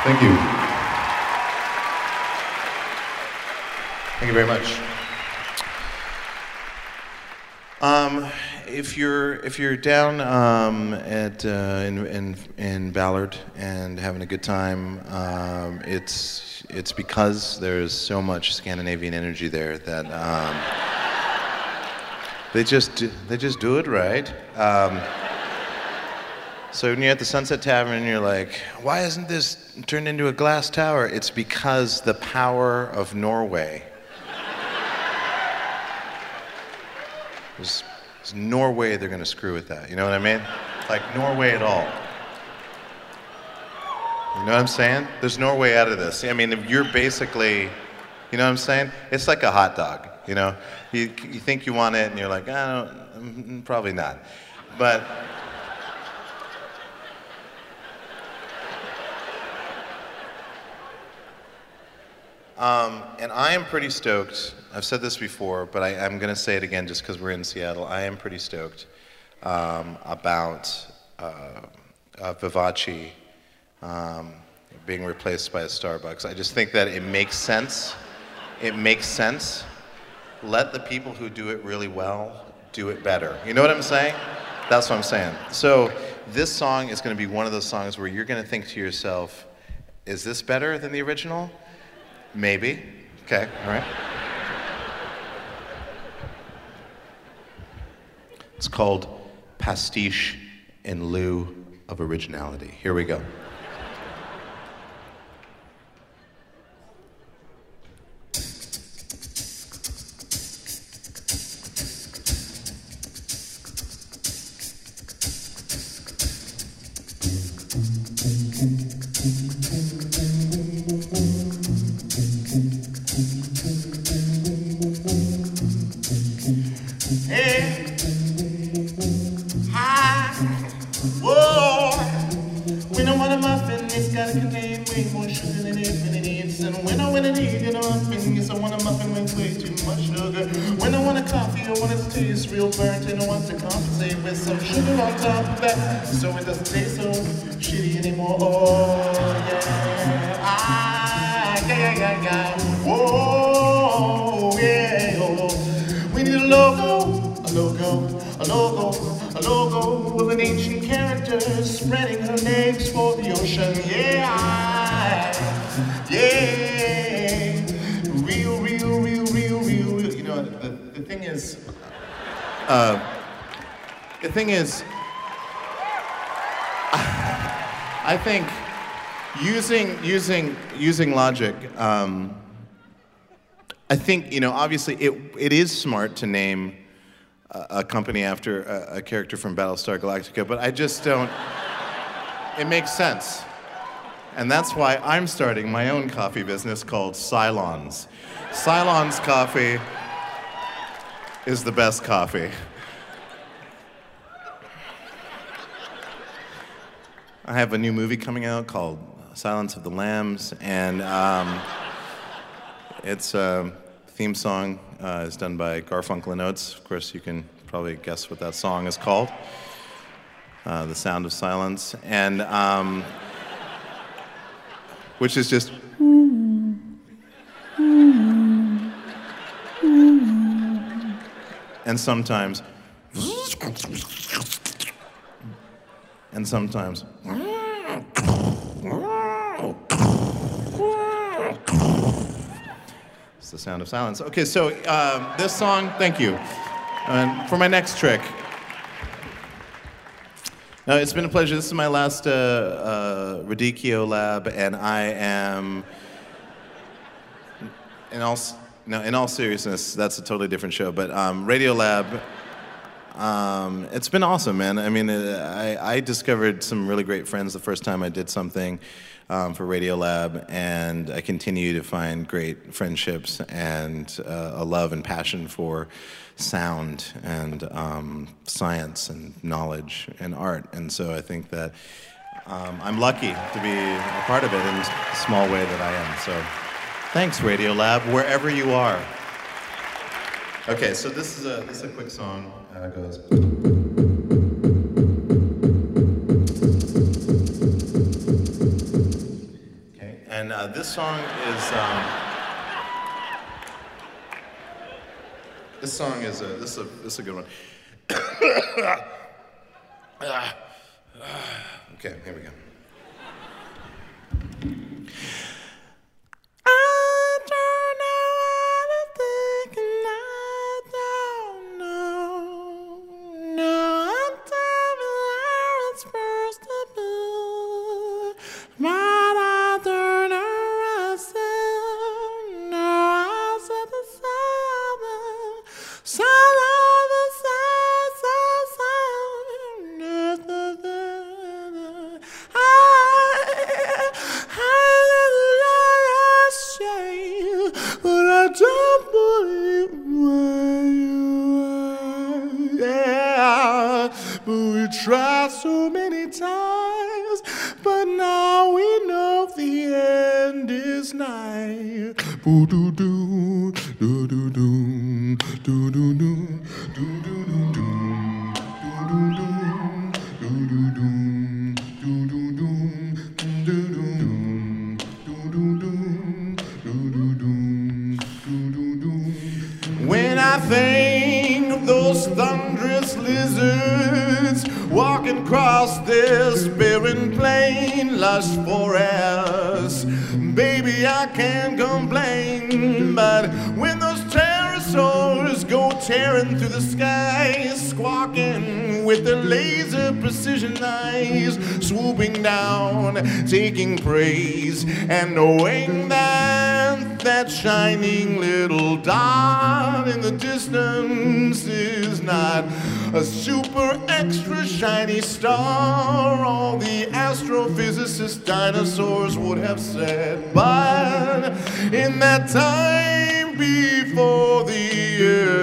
Thank you. Thank you very much. Um, if you're if you're down um, at uh, in, in in Ballard and having a good time, um, it's it's because there's so much Scandinavian energy there that um, they just do, they just do it right. Um, so when you're at the Sunset Tavern and you're like, why isn't this turned into a glass tower? It's because the power of Norway. There's, there's no way they're going to screw with that. You know what I mean? Like, Norway at all. You know what I'm saying? There's no way out of this. I mean, you're basically, you know what I'm saying? It's like a hot dog, you know? You, you think you want it, and you're like, I don't, probably not. But Um, and I am pretty stoked. I've said this before, but I, I'm going to say it again just because we're in Seattle. I am pretty stoked um, about uh, uh, Vivace um, being replaced by a Starbucks. I just think that it makes sense. It makes sense. Let the people who do it really well do it better. You know what I'm saying? That's what I'm saying. So this song is going to be one of those songs where you're going to think to yourself, is this better than the original? Maybe. Okay, all right. It's called Pastiche in Lieu of Originality. Here we go. So it doesn't taste so shitty anymore. Oh, yeah. Ah, yeah, yeah, yeah. Whoa, yeah. Oh. We need a logo, a logo, a logo, a logo of an ancient character spreading her legs for the ocean. Yeah, yeah. Real, real, real, real, real, real. You know, the, the thing is, uh, the thing is, I think using using using logic. Um, I think you know. Obviously, it it is smart to name a, a company after a, a character from Battlestar Galactica, but I just don't. It makes sense, and that's why I'm starting my own coffee business called Cylons. Cylons Coffee is the best coffee. I have a new movie coming out called Silence of the Lambs, and um, its uh, theme song uh, is done by Garfunkel and Oates. Of course, you can probably guess what that song is called, uh, The Sound of Silence, and um, which is just and sometimes and sometimes it's the sound of silence. Okay, so uh, this song, thank you. And for my next trick. Now, it's been a pleasure. This is my last uh, uh, Radicchio Lab, and I am, in all, no, in all seriousness, that's a totally different show, but um, Radiolab, Um, it's been awesome, man. I mean, I, I discovered some really great friends the first time I did something um, for Radiolab, and I continue to find great friendships and uh, a love and passion for sound and um, science and knowledge and art. And so I think that um, I'm lucky to be a part of it in a small way that I am. So thanks, Radiolab, wherever you are. Okay, so this is a this is a quick song. Uh, it goes. Okay. Yeah, this song is. Um, this song is a. This is a. This is a good one. Okay, here we go. Tried so many times, but now we know the end is nigh. Boo doo doo, doo doo doo, doo doo doo, doo doo doo doo, doo doo doo, doo doo doo, doo doo doo. When I think of those thunderous lizards walking across this barren plain, lush forest, baby, I can't complain. But when those pterosaurs go tearing through the sky, squawking with their laser precision eyes, swooping down, taking praise, and knowing that that shining little dot in the distance is not a super extra shiny star, all the astrophysicist dinosaurs would have said. But in that time before the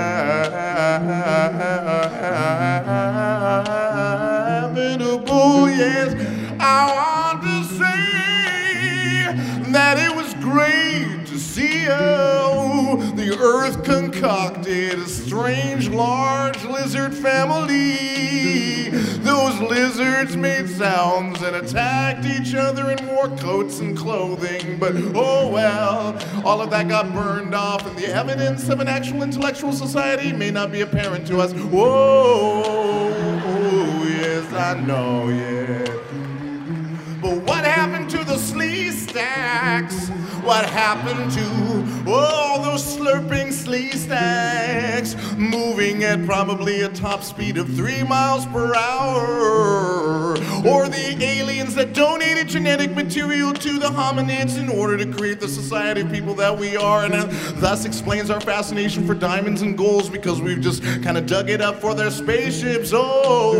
inevitable, yes, I want to say that it was great to see how the earth concocted a strange large lizard family. Those lizards made sounds and attacked each other and wore coats and clothing. But oh well, all of that got burned off, and the evidence of an actual intellectual society may not be apparent to us. Whoa, oh, yes, I know, yeah. But what happened to the sleaze stacks? What happened to all those slurping sleaze stacks, moving at probably a top speed of three miles per hour? Or the aliens that donated genetic material to the hominids in order to create the society of people that we are, and thus explains our fascination for diamonds and golds, because we've just kind of dug it up for their spaceships. Oh,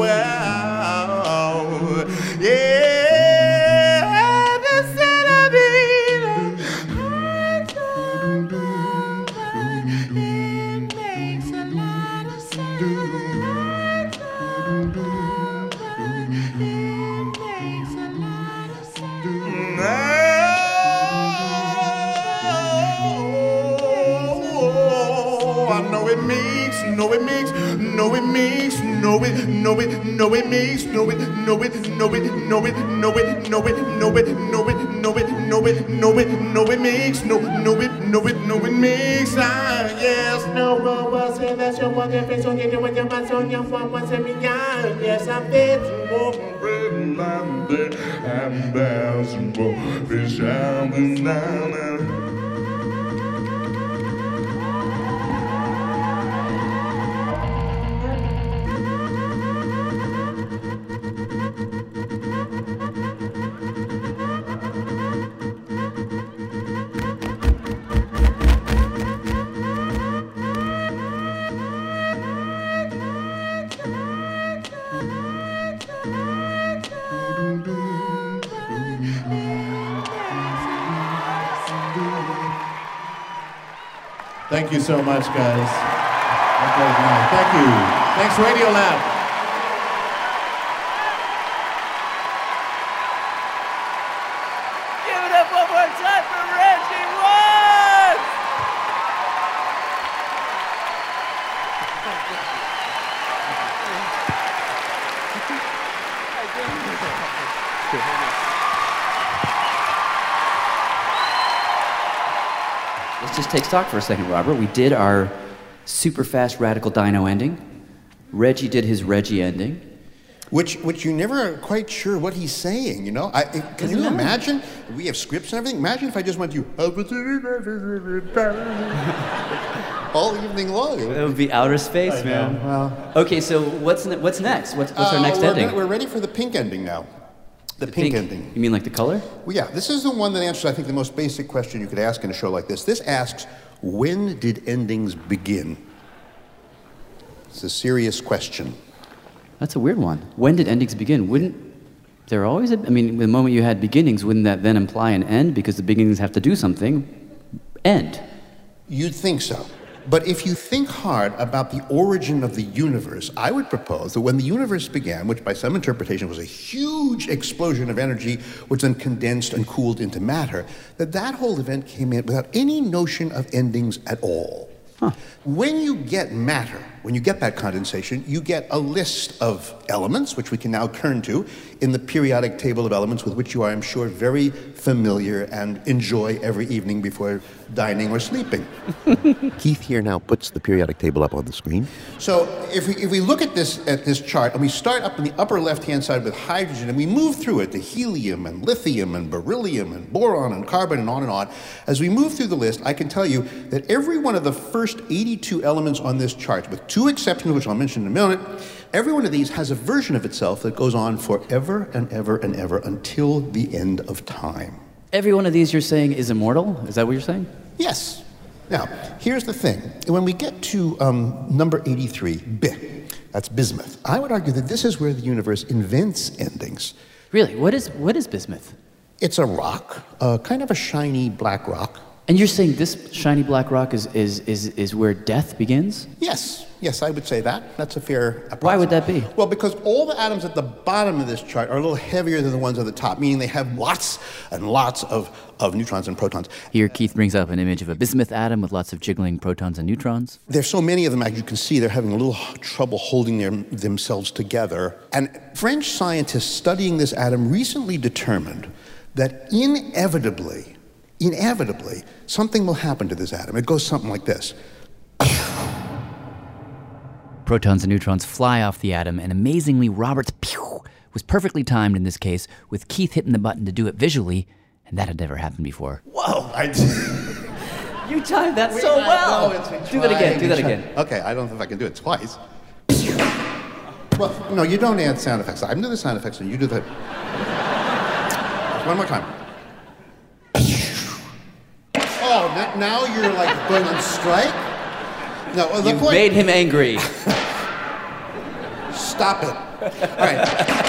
wow. Yeah. No, it makes, no, it makes, no, it, no, it, no, it makes, no, it, no, it, no, it, no, it, no, it, no, it, no, it, no, it, no, it, no, it, no, it, no, it makes, no, no, it, no, it, no, it makes, ah, yes, no, no, well, say that's your one difference on you when your man's on your phone, once every year, yes, I'm fit, more than London, and there's more fish out than down. Thank you so much, guys. Thank you. Thanks, Radio Lab. Give it up one more time for Reggie Watts! let's just take stock for a second, Robert. We did our super fast radical dino ending. Reggie did his Reggie ending. Which, which you never are quite sure what he's saying, you know? I, can Doesn't you matter. imagine? We have scripts and everything. Imagine if I just went to all evening long. It would be outer space, I man. know. Well, okay, so what's ne- what's next? What's, what's our uh, next we're ending? Ready, we're ready for the pink ending now. The, The pink, pink- ending. You mean like the color? Well, yeah, this is the one that answers, I think, the most basic question you could ask in a show like this. This asks, when did endings begin? It's a serious question. That's a weird one. When did endings begin? Wouldn't there always? A, I mean, the moment you had beginnings, wouldn't that then imply an end? Because the beginnings have to do something. End. You'd think so. But if you think hard about the origin of the universe, I would propose that when the universe began, which by some interpretation was a huge explosion of energy, which then condensed and cooled into matter, that that whole event came in without any notion of endings at all. Huh. When you get matter, when you get that condensation, you get a list of elements, which we can now turn to in the periodic table of elements with which you are, I'm sure, very familiar and enjoy every evening before dining or sleeping. Keith here now puts the periodic table up on the screen. So if we, if we look at this at this chart, and we start up in the upper left-hand side with hydrogen, and we move through it to helium and lithium and beryllium and boron and carbon and on and on, as we move through the list, I can tell you that every one of the first eighty-two elements on this chart, with two exceptions, which I'll mention in a minute, every one of these has a version of itself that goes on forever and ever and ever until the end of time. Every one of these you're saying is immortal? Is that what you're saying? Yes. Now, here's the thing. When we get to um, number eighty-three, B, that's bismuth, I would argue that this is where the universe invents endings. Really? What is what is bismuth? It's a rock, uh, kind of a shiny black rock. And you're saying this shiny black rock is, is, is, is where death begins? Yes. Yes, I would say that. That's a fair approach. Why would that be? Well, because all the atoms at the bottom of this chart are a little heavier than the ones at the top, meaning they have lots and lots of, of neutrons and protons. Here, Keith brings up an image of a bismuth atom with lots of jiggling protons and neutrons. There's so many of them, as you can see, they're having a little trouble holding their, themselves together. And French scientists studying this atom recently determined that inevitably, inevitably, something will happen to this atom. It goes something like this. Protons and neutrons fly off the atom, and amazingly, Robert's pew was perfectly timed in this case, with Keith hitting the button to do it visually, and that had never happened before. Whoa! I You timed that so well! Do that again, do that again. Okay, I don't know if I can do it twice. Well, no, you don't add sound effects. I'm doing the sound effects, and you do the... One more time. Oh, now, now you're like going on strike? No, well, the You point... made him angry. Stop it. All right.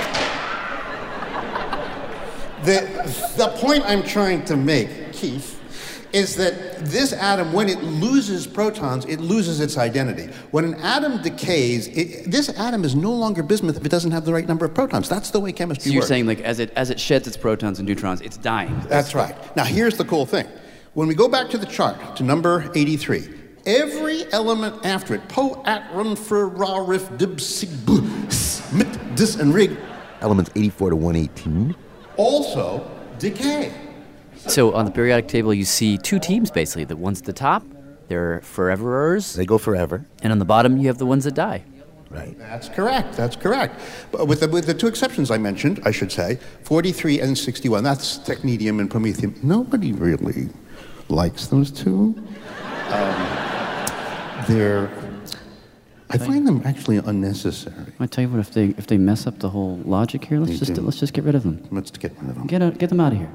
The, the point I'm trying to make, Keith, is that this atom, when it loses protons, it loses its identity. When an atom decays, it, this atom is no longer bismuth if it doesn't have the right number of protons. That's the way chemistry So you're works. saying, like, as it as it sheds its protons and neutrons, it's dying. That's right. Now, here's the cool thing. When we go back to the chart, to number eighty-three, every element after it, po, at, run, fur, ra, rif, dib, sig, bu, smit, dis, and rig, Elements eighty-four to one eighteen. also decay. So on the periodic table, you see two teams, basically. The ones at the top, they're foreverers. They go forever. And on the bottom, you have the ones that die. Right. That's correct. That's correct. But with the, with the two exceptions I mentioned, I should say, forty-three and sixty-one, that's technedium and promethium. Nobody really likes those two. Um, they're... I find them actually unnecessary. I tell you what, if they if they mess up the whole logic here, let's They just do. let's just get rid of them. Let's get rid of them. Get out, get them out of here.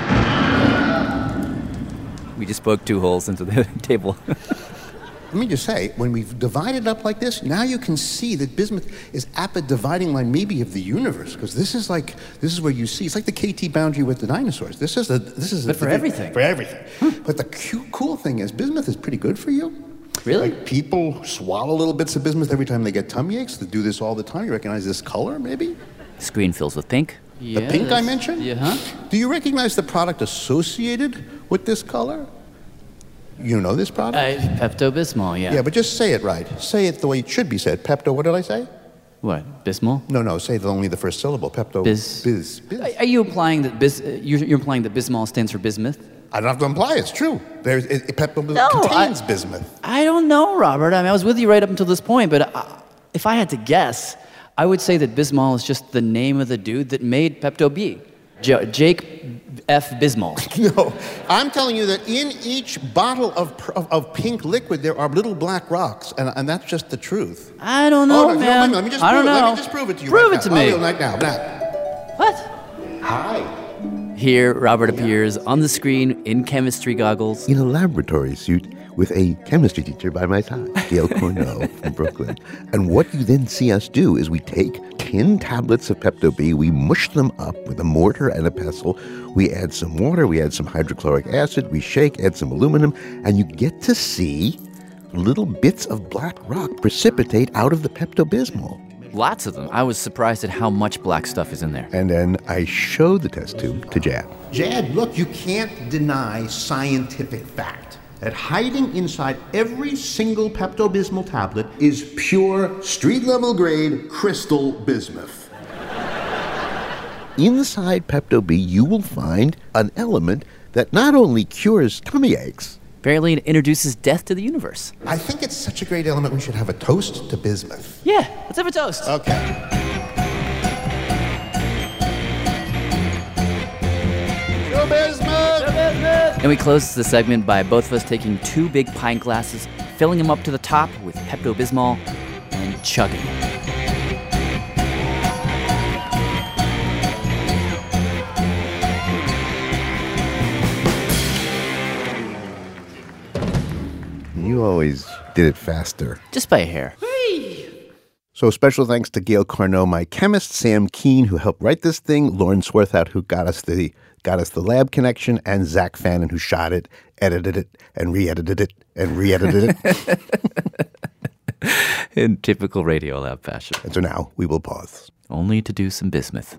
We just spoke two holes into the table. Let me just say, when we've divided up like this, now you can see that bismuth is at the dividing line maybe of the universe, because this is like, this is where you see, it's like the K T boundary with the dinosaurs. This is a, this is a, But for everything. For everything. But the cu- cool thing is, bismuth is pretty good for you. Really? Like people swallow little bits of bismuth every time they get tummy aches. They do this all the time. You recognize this color, maybe? Screen fills with pink. The pink I mentioned? Yeah. Huh? Do you recognize the product associated with this color? You know this product? Uh, Pepto-Bismol, yeah. Yeah, but just say it right. Say it the way it should be said. Pepto, what did I say? What? Bismol? No, no, say the, only the first syllable. Pepto. Bis. Biz. Biz. Are you implying that bis? uh, You're, you're implying that Bismol stands for bismuth? I don't have to imply it's true. There's, it, it, Pepto-Bismol No, contains I- bismuth. I don't know, Robert. I mean, I was with you right up until this point, but I, if I had to guess, I would say that Bismol is just the name of the dude that made Pepto-B. J- Jake F. Bismol. No, I'm telling you that in each bottle of, pr- of, of pink liquid, there are little black rocks, and, and that's just the truth. I don't know, oh, no, man. Let me just I prove don't it. know. Let me just prove it to you Prove right it to now. me. I'll do it right now. Now. What? Hi. Here, Robert appears on the screen in chemistry goggles. In a laboratory suit with a chemistry teacher by my side, Gail Cornell from Brooklyn. And what you then see us do is we take ten tablets of Pepto-B, we mush them up with a mortar and a pestle, we add some water, we add some hydrochloric acid, we shake, add some aluminum, and you get to see little bits of black rock precipitate out of the Pepto-Bismol. Lots of them. I was surprised at how much black stuff is in there. And then I showed the test tube to Jad. Jad, look, you can't deny scientific fact that hiding inside every single Pepto-Bismol tablet is pure street-level grade crystal bismuth. Inside Pepto-B, you will find an element that not only cures tummy aches, apparently it introduces death to the universe. I think it's such a great element, we should have a toast to bismuth. Yeah, let's have a toast. Okay. To bismuth! And we close the segment by both of us taking two big pint glasses, filling them up to the top with Pepto-Bismol, and chugging. You always did it faster. Just by a hair. So special thanks to Gail Carnot, my chemist, Sam Keene, who helped write this thing, Lauren Swarthout, who got us the got us the lab connection, and Zach Fannin, who shot it, edited it, and re-edited it, and re-edited it. In typical Radiolab fashion. And so now we will pause. Only to do some bismuth.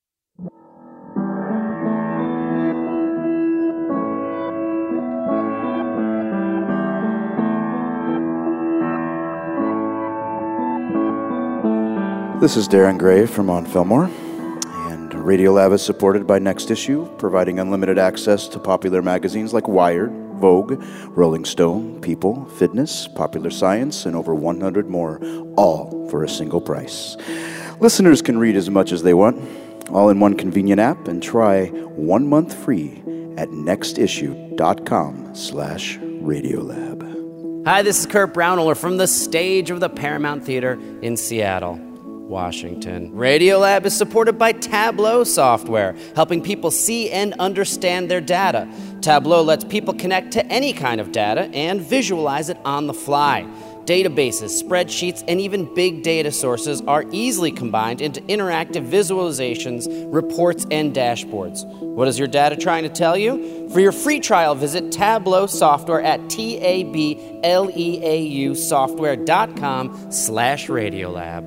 This is Darren Gray from On Fillmore, and Radiolab is supported by Next Issue, providing unlimited access to popular magazines like Wired, Vogue, Rolling Stone, People, Fitness, Popular Science, and over one hundred more, all for a single price. Listeners can read as much as they want, all in one convenient app, and try one month free at nextissue.com slash Radiolab. Hi, this is Kurt Brownohler from the stage of the Paramount Theater in Seattle, Washington. Radiolab is supported by Tableau software, helping people see and understand their data. Tableau lets people connect to any kind of data and visualize it on the fly. Databases, spreadsheets, and even big data sources are easily combined into interactive visualizations, reports, and dashboards. What is your data trying to tell you? For your free trial, visit Tableau software at T-A-B-L-E-A-U software.com slash Radiolab.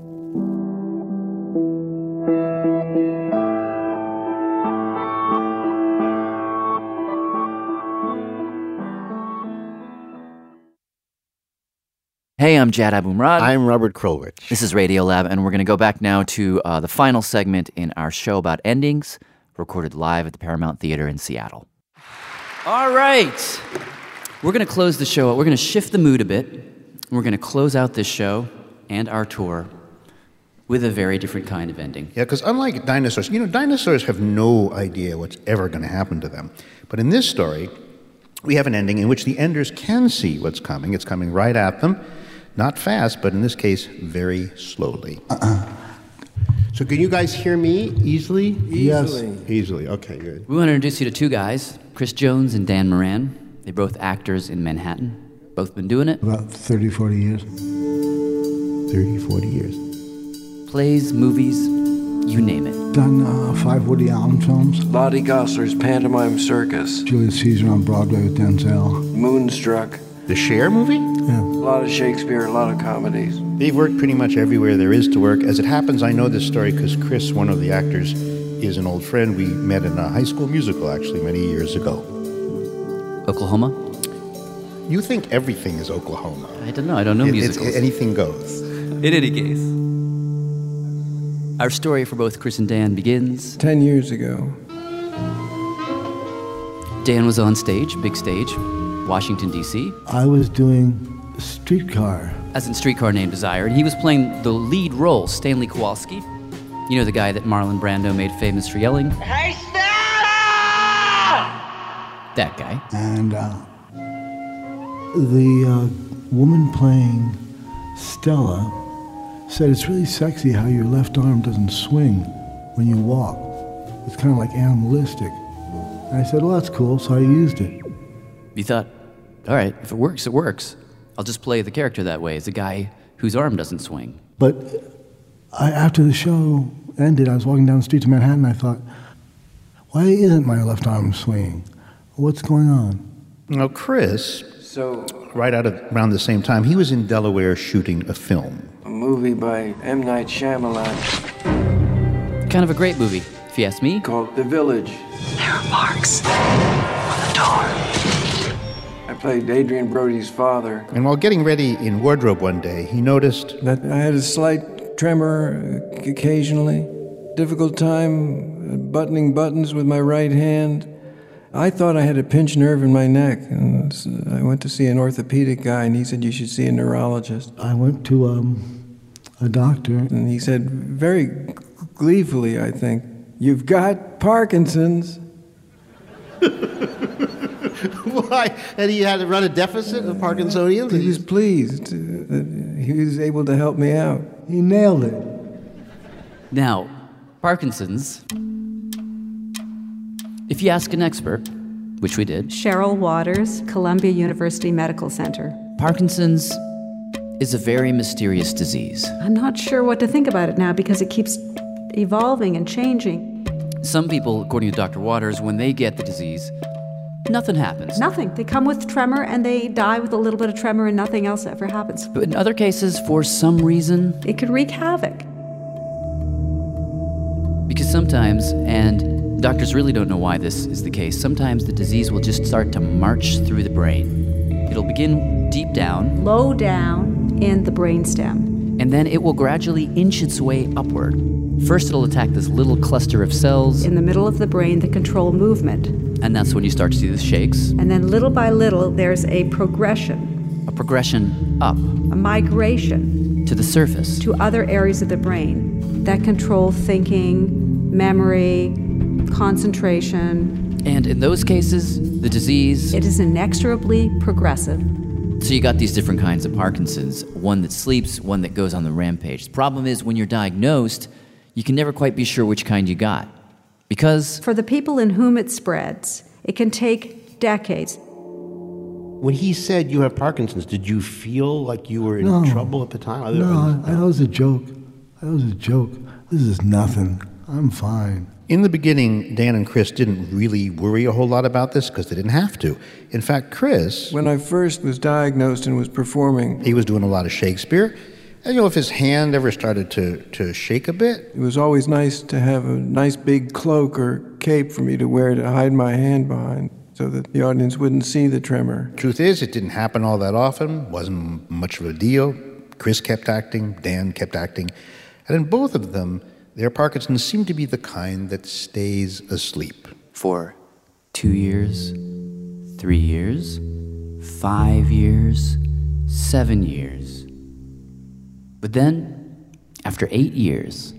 Hey, I'm Jad Abumrad. I'm Robert Krulwich. This is Radiolab, and we're going to go back now to uh, the final segment in our show about endings, recorded live at the Paramount Theater in Seattle. All right. We're going to close the show. We're going to shift the mood a bit. We're going to close out this show and our tour with a very different kind of ending. Yeah, because unlike dinosaurs, you know, dinosaurs have no idea what's ever going to happen to them. But in this story, we have an ending in which the enders can see what's coming. It's coming right at them. Not fast, but in this case, very slowly. Uh-uh. So can you guys hear me easily? Easily. Yes. Easily, okay, good. We want to introduce you to two guys, Chris Jones and Dan Moran. They're both actors in Manhattan. Both been doing it. About thirty, forty years. thirty, forty years. Plays, movies, you name it. Done uh, five Woody Allen films. Lottie Gosler's Pantomime Circus. Julius Caesar on Broadway with Denzel. Moonstruck. The Cher movie? Yeah. A lot of Shakespeare, a lot of comedies. They've worked pretty much everywhere there is to work. As it happens, I know this story because Chris, one of the actors, is an old friend. We met in a high school musical, actually, many years ago. Oklahoma? You think everything is Oklahoma. I don't know. I don't know it, musicals. Anything goes. In any case. Our story for both Chris and Dan begins Ten years ago. Dan was on stage, big stage, Washington, D C I was doing Streetcar. As in Streetcar Named Desire, and he was playing the lead role, Stanley Kowalski. You know, the guy that Marlon Brando made famous for yelling? Hey, Stella! That guy. And uh, the uh, woman playing Stella said it's really sexy how your left arm doesn't swing when you walk. It's kind of like animalistic. And I said, well, that's cool, so I used it. You thought, all right, if it works, it works. I'll just play the character that way, as a guy whose arm doesn't swing. But I, after the show ended, I was walking down the streets of Manhattan, and I thought, why isn't my left arm swinging? What's going on? Now, Chris, So, right out of around the same time, he was in Delaware shooting a film. a movie by M. Night Shyamalan Kind of a great movie, if you ask me. called The Village. There are marks on the door. I played Adrian Brody's father. And while getting ready in wardrobe one day, he noticed That I had a slight tremor uh, occasionally, difficult time uh, buttoning buttons with my right hand. I thought I had a pinched nerve in my neck, and s- I went to see an orthopedic guy, and he said you should see a neurologist. I went to um, a doctor. And he said, very gleefully, I think, "You've got Parkinson's." why? And he had to run a deficit of Parkinsonians? He was pleased uh, that he was able to help me out. He nailed it. Now, Parkinson's, if you ask an expert, which we did, Cheryl Waters, Columbia University Medical Center. Parkinson's is a very mysterious disease. I'm not sure what to think about it now because it keeps evolving and changing. Some people, according to Doctor Waters, when they get the disease, nothing happens. Nothing. They come with tremor and they die with a little bit of tremor and nothing else ever happens. But in other cases, for some reason, it could wreak havoc. Because sometimes, and doctors really don't know why this is the case, sometimes the disease will just start to march through the brain. It'll begin deep down, low down in the brainstem, and then it will gradually inch its way upward. First, it'll attack this little cluster of cells in the middle of the brain that control movement. And that's when you start to see the shakes. And then little by little, there's a progression. A progression up. A migration. To the surface. To other areas of the brain that control thinking, memory, concentration. And in those cases, the disease... It is inexorably progressive. So you got these different kinds of Parkinson's. One that sleeps, one that goes on the rampage. The problem is when you're diagnosed, you can never quite be sure which kind you got. Because... For the people in whom it spreads, it can take decades. When he said you have Parkinson's, did you feel like you were in No. trouble at the time? Other No, than- I, I, that was a joke. That was a joke. This is nothing. I'm fine. In the beginning, Dan and Chris didn't really worry a whole lot about this because they didn't have to. In fact, Chris... When I first was diagnosed and was performing... He was doing a lot of Shakespeare. And, you know, if his hand ever started to, to shake a bit... It was always nice to have a nice big cloak or cape for me to wear to hide my hand behind so that the audience wouldn't see the tremor. Truth is, it didn't happen all that often, wasn't much of a deal. Chris kept acting, Dan kept acting. And in both of them, their Parkinson's seemed to be the kind that stays asleep. For two years, three years, five years, seven years. But then, after eight years,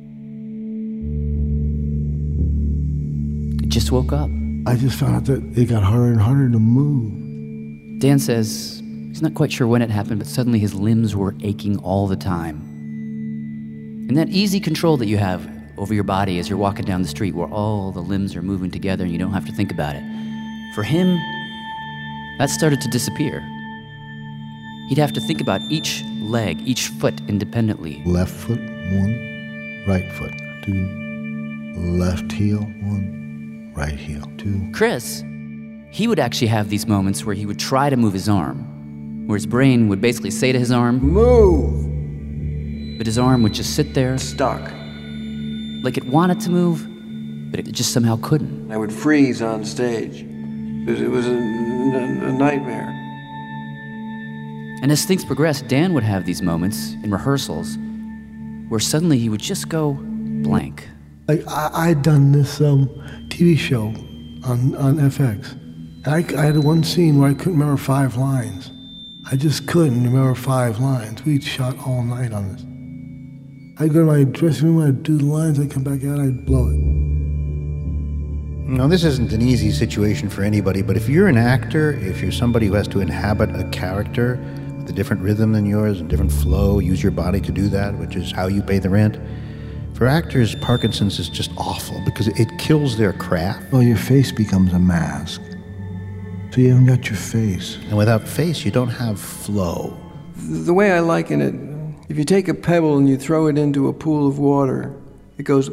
it just woke up. I just found out that it got harder and harder to move. Dan says he's not quite sure when it happened, but suddenly his limbs were aching all the time. And that easy control that you have over your body as you're walking down the street where all the limbs are moving together and you don't have to think about it. For him, that started to disappear. He'd have to think about each leg, each foot independently. Left foot, one. Right foot, two. Left heel, one. Right heel, two. Chris, he would actually have these moments where he would try to move his arm, where his brain would basically say to his arm, "Move!" But his arm would just sit there. Stuck. Like it wanted to move, but it just somehow couldn't. I would freeze on stage. It was, it was a, a, a nightmare. And as things progressed, Dan would have these moments in rehearsals where suddenly he would just go blank. Like I, I'd done this um, T V show on, on F X. I, I had one scene where I couldn't remember five lines. I just couldn't remember five lines. We'd shot all night on this. I'd go to my dressing room, I'd do the lines, I'd come back out, I'd blow it. Now, this isn't an easy situation for anybody, but if you're an actor, if you're somebody who has to inhabit a character with a different rhythm than yours and different flow, use your body to do that, which is how you pay the rent, for actors, Parkinson's is just awful because it kills their craft. Well, your face becomes a mask. So you haven't got your face. And without face, you don't have flow. The way I liken it, if you take a pebble and you throw it into a pool of water, it goes,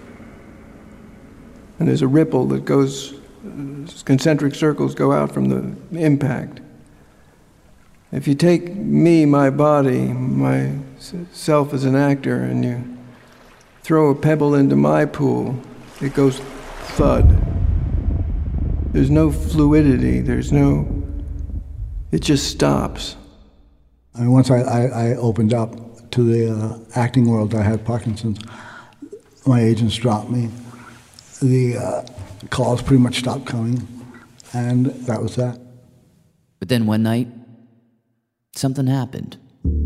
and there's a ripple that goes, concentric circles go out from the impact. If you take me, my body, myself as an actor, and you throw a pebble into my pool, it goes thud. There's no fluidity, there's no, it just stops. I mean, once I, I, I opened up to the uh, acting world, I had Parkinson's. My agents dropped me. The uh, calls pretty much stopped coming, and that was that. But then one night, something happened.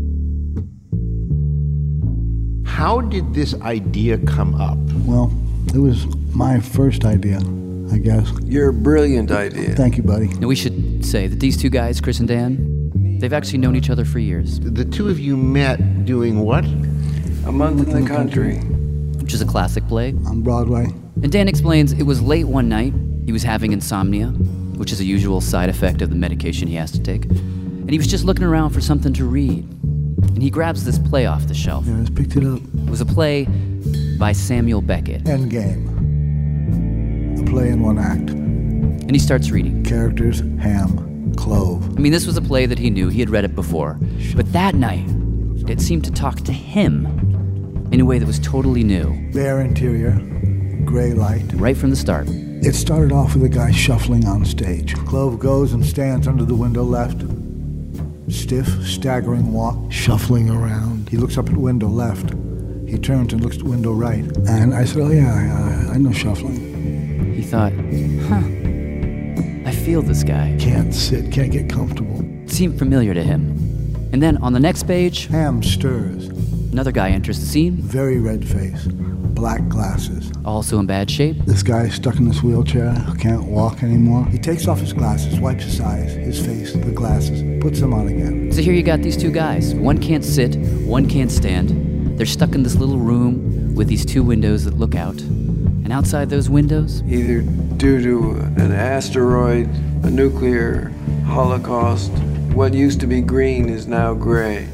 How did this idea come up? Well, it was my first idea, I guess. Your brilliant idea. Thank you, buddy. Now, we should say that these two guys, Chris and Dan, they've actually known each other for years. The two of you met doing what? A Month in the Country. Which is a classic play. On Broadway. And Dan explains it was late one night. He was having insomnia, which is a usual side effect of the medication he has to take. And he was just looking around for something to read. And he grabs this play off the shelf. Yeah, I just picked it up. It was a play by Samuel Beckett. Endgame. A play in one act. And he starts reading. Characters, ham, clove. I mean, this was a play that he knew. He had read it before. But that night, it seemed to talk to him in a way that was totally new. Bare interior, gray light. Right from the start. It started off with a guy shuffling on stage. Clove goes and stands under the window left. Stiff, staggering walk, shuffling around. He looks up at window left. He turns and looks at window right. And I said, oh yeah, I, I know shuffling. He thought, huh, I feel this guy. Can't sit, can't get comfortable. It seemed familiar to him. And then on the next page, ham stirs. Another guy enters the scene. Very red face, black glasses. Also in bad shape. This guy stuck in this wheelchair, can't walk anymore. He takes off his glasses, wipes his eyes, his face, the glasses, puts them on again. So here you got these two guys. One can't sit, one can't stand. They're stuck in this little room with these two windows that look out. And outside those windows, either due to an asteroid, a nuclear holocaust, what used to be green is now gray.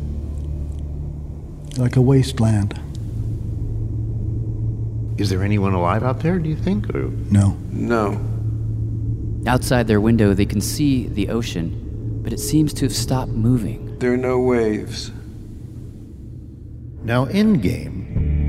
Like a wasteland. Is there anyone alive out there, do you think? Or? No. No. Outside their window, they can see the ocean, but it seems to have stopped moving. There are no waves. Now, endgame,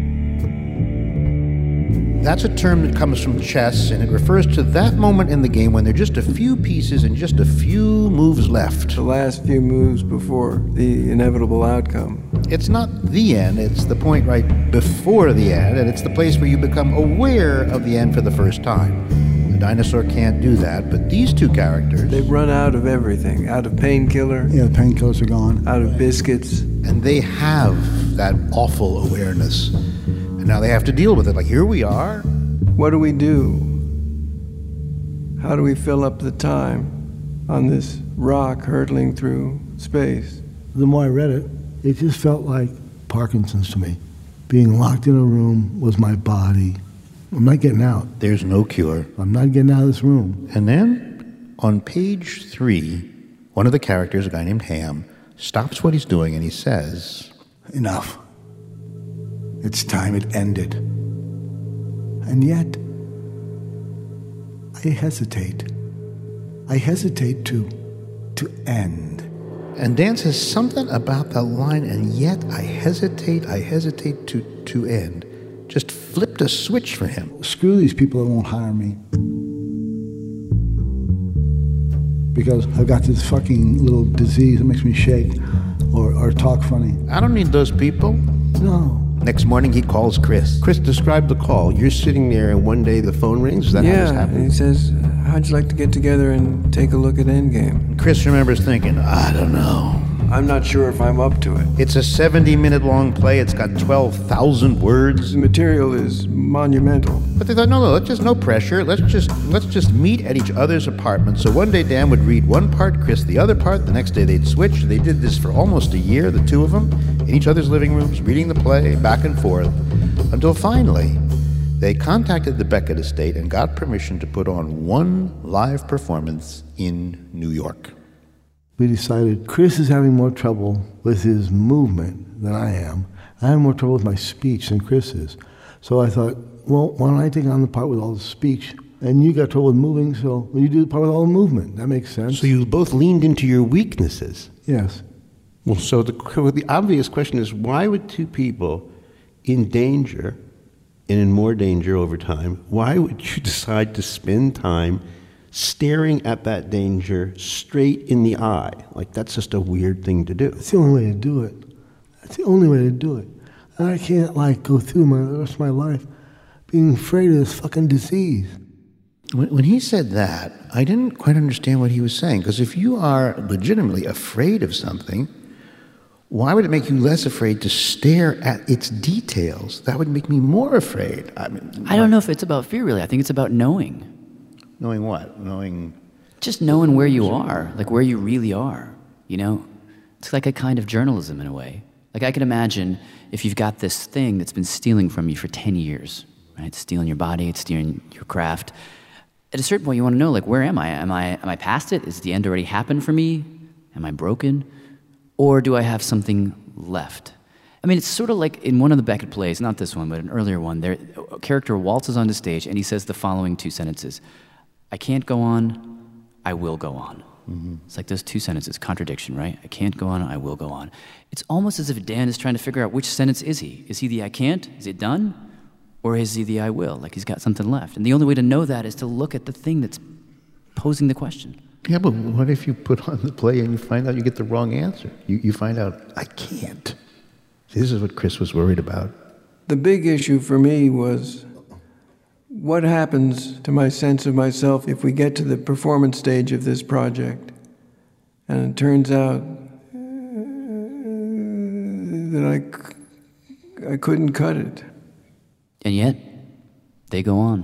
that's a term that comes from chess, and it refers to that moment in the game when there are just a few pieces and just a few moves left. The last few moves before the inevitable outcome. It's not the end, it's the point right before the end, and it's the place where you become aware of the end for the first time. The dinosaur can't do that, but these two characters... They've run out of everything. Out of painkiller. Yeah, the painkillers are gone. Out of biscuits. And they have that awful awareness. And now they have to deal with it. Like, here we are. What do we do? How do we fill up the time on this rock hurtling through space? The more I read it, it just felt like Parkinson's to me. Being locked in a room was my body. I'm not getting out. There's no cure. I'm not getting out of this room. And then, on page three, one of the characters, a guy named Ham, stops what he's doing and he says, enough. It's time it ended. And yet, I hesitate. I hesitate to, to end. And Dan says something about that line, and yet I hesitate, I hesitate to, to end. Just flipped a switch for him. Screw these people that won't hire me. Because I've got this fucking little disease that makes me shake or, or talk funny. I don't need those people. No. Next morning, he calls Chris. Chris, describe the call. You're sitting there, and one day the phone rings. Is that how this Yeah, happened? and he says, how'd you like to get together and take a look at Endgame? Chris remembers thinking, I don't know. I'm not sure if I'm up to it. It's a seventy-minute long play. It's got twelve thousand words. The material is monumental. But they thought, no, no, let's just no pressure. Let's just let's just meet at each other's apartment. So one day Dan would read one part, Chris the other part. The next day they'd switch. They did this for almost a year, the two of them, in each other's living rooms, reading the play back and forth, until finally they contacted the Beckett estate and got permission to put on one live performance in New York. We decided Chris is having more trouble with his movement than I am. I have more trouble with my speech than Chris is. So I thought, well, why don't I take on the part with all the speech? And you got trouble with moving, so you do the part with all the movement. That makes sense. So you both leaned into your weaknesses. Yes. Well, so the, the obvious question is, why would two people in danger, and in more danger over time, why would you decide to spend time staring at that danger straight in the eye? Like, that's just a weird thing to do. It's the only way to do it. That's the only way to do it. And I can't, like, go through my, the rest of my life being afraid of this fucking disease. When, when he said that, I didn't quite understand what he was saying, because if you are legitimately afraid of something, why would it make you less afraid to stare at its details? That would make me more afraid. I mean, I don't know if it's about fear, really. I think it's about knowing. Knowing what? Knowing... Just knowing where you are, like where you really are, you know? It's like a kind of journalism in a way. Like I can imagine if you've got this thing that's been stealing from you for ten years, right? It's stealing your body, it's stealing your craft. At a certain point you want to know, like, where am I? Am I am I past it? Is the end already happened for me? Am I broken? Or do I have something left? I mean, it's sort of like in one of the Beckett plays, not this one, but an earlier one, there, a character waltzes onto stage and he says the following two sentences. I can't go on, I will go on. Mm-hmm. It's like those two sentences, contradiction, right? I can't go on, I will go on. It's almost as if Dan is trying to figure out which sentence is he. Is he the I can't? Is it done? Or is he the I will? Like he's got something left. And the only way to know that is to look at the thing that's posing the question. Yeah, but what if you put on the play and you find out you get the wrong answer? You, you find out, I can't. See, this is what Chris was worried about. The big issue for me was, what happens to my sense of myself if we get to the performance stage of this project? And it turns out that I, I couldn't cut it. And yet, they go on.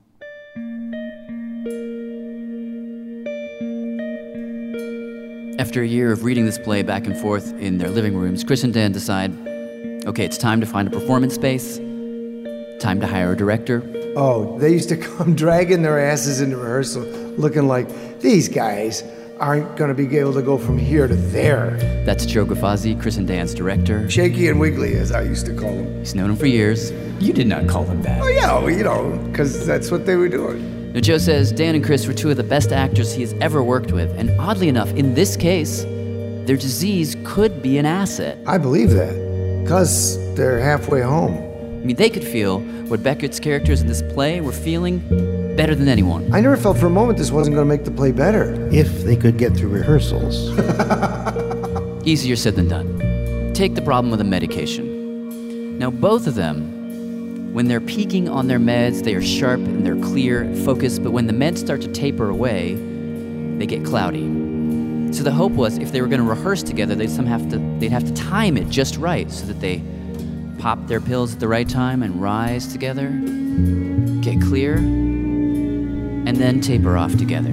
After a year of reading this play back and forth in their living rooms, Chris and Dan decide, okay, it's time to find a performance space, time to hire a director. Oh, they used to come dragging their asses into rehearsal, looking like, these guys aren't going to be able to go from here to there. That's Joe Gafazzi, Chris and Dan's director. Shaky and Wiggly, as I used to call him. He's known him for years. You did not call him that. Oh, yeah, well, you know, because that's what they were doing. Now, Joe says Dan and Chris were two of the best actors he has ever worked with, and oddly enough, in this case, their disease could be an asset. I believe that, because they're halfway home. I mean, they could feel what Beckett's characters in this play were feeling better than anyone. I never felt for a moment this wasn't going to make the play better. If they could get through rehearsals. Easier said than done. Take the problem with the medication. Now, both of them, when they're peaking on their meds, they are sharp and they're clear and focused, but when the meds start to taper away, they get cloudy. So the hope was if they were going to rehearse together, they'd some have to they'd have to time it just right so that they pop their pills at the right time and rise together, get clear, and then taper off together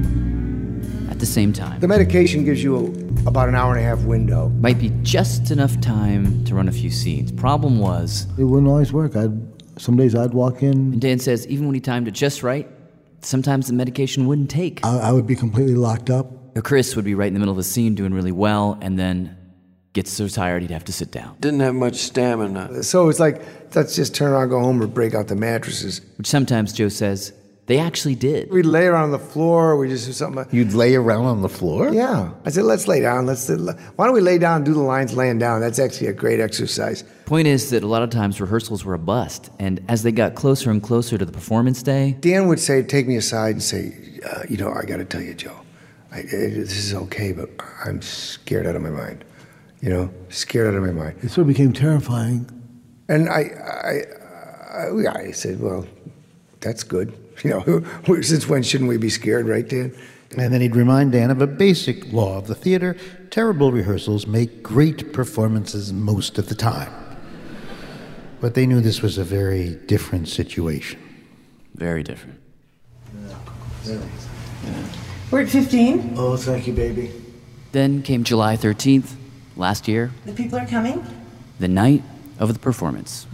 at the same time. The medication gives you a, about an hour and a half window. Might be just enough time to run a few scenes. Problem was, it wouldn't always work. I'd some days I'd walk in. And Dan says even when he timed it just right, sometimes the medication wouldn't take. I, I would be completely locked up. Chris would be right in the middle of a scene doing really well, and then gets so tired he'd have to sit down. Didn't have much stamina. So it's like, let's just turn around, go home, or break out the mattresses. Which sometimes, Joe says, they actually did. We'd lay around on the floor, we just do something. You'd lay around on the floor? Yeah. I said, let's lay down. Let's. Why don't we lay down and do the lines laying down? That's actually a great exercise. Point is that a lot of times rehearsals were a bust, and as they got closer and closer to the performance day, Dan would say, take me aside and say, uh, you know, I got to tell you, Joe, I, it, this is okay, but I'm scared out of my mind. You know, scared out of my mind. It sort of became terrifying And I, I, I, I said, well, that's good. You know, since when shouldn't we be scared, right, Dan? And then he'd remind Dan of a basic law of the theater. Terrible rehearsals make great performances most of the time. But they knew this was a very different situation. Very different. Yeah. We're at fifteen. Oh, thank you, baby. Then came July thirteenth, last year, The people are coming. the night of the performance.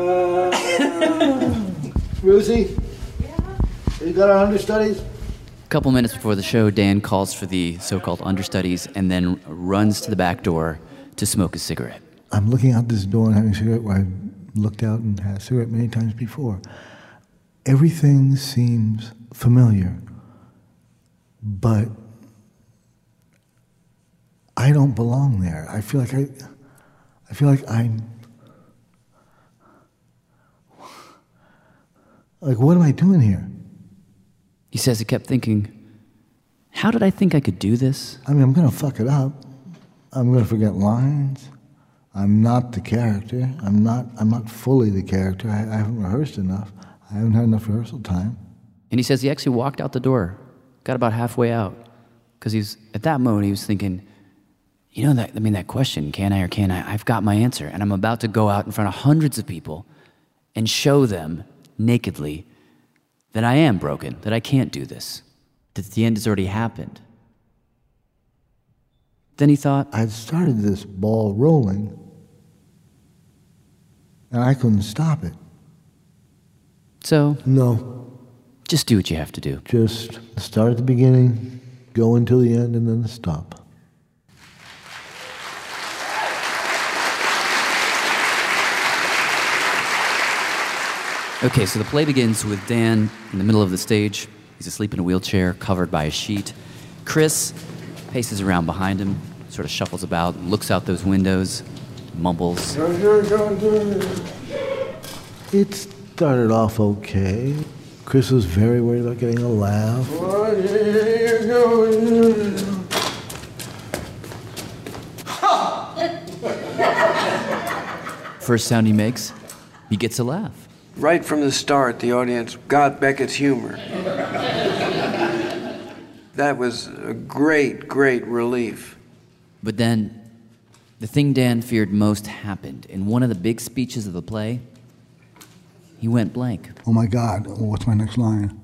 Rosie? You got our understudies? A couple minutes before the show, Dan calls for the so-called understudies and then runs to the back door to smoke a cigarette. I'm looking out this door and having a cigarette where I've looked out and had a cigarette many times before. Everything seems familiar, but I don't belong there. I feel like I, I feel like I'm, like, what am I doing here? He says he kept thinking, how did I think I could do this? I mean, I'm going to fuck it up. I'm going to forget lines. I'm not the character. I'm not, I'm not fully the character. I, I haven't rehearsed enough. I haven't had enough rehearsal time. And he says he actually walked out the door, got about halfway out, because he's at that moment he was thinking, you know, that I mean, that question, can I or can't I? I've got my answer, and I'm about to go out in front of hundreds of people and show them nakedly that I am broken, that I can't do this, that the end has already happened. Then he thought, I'd started this ball rolling, and I couldn't stop it. So? No. Just do what you have to do. Just start at the beginning, go until the end, and then stop. Okay, so the play begins with Dan in the middle of the stage. He's asleep in a wheelchair, covered by a sheet. Chris paces around behind him, sort of shuffles about, looks out those windows, mumbles. It started off okay. Chris was very worried about getting a laugh. First sound he makes, he gets a laugh. Right from the start, the audience got Beckett's humor. That was a great, great relief. But then, the thing Dan feared most happened. In one of the big speeches of the play, he went blank. Oh my God, what's my next line?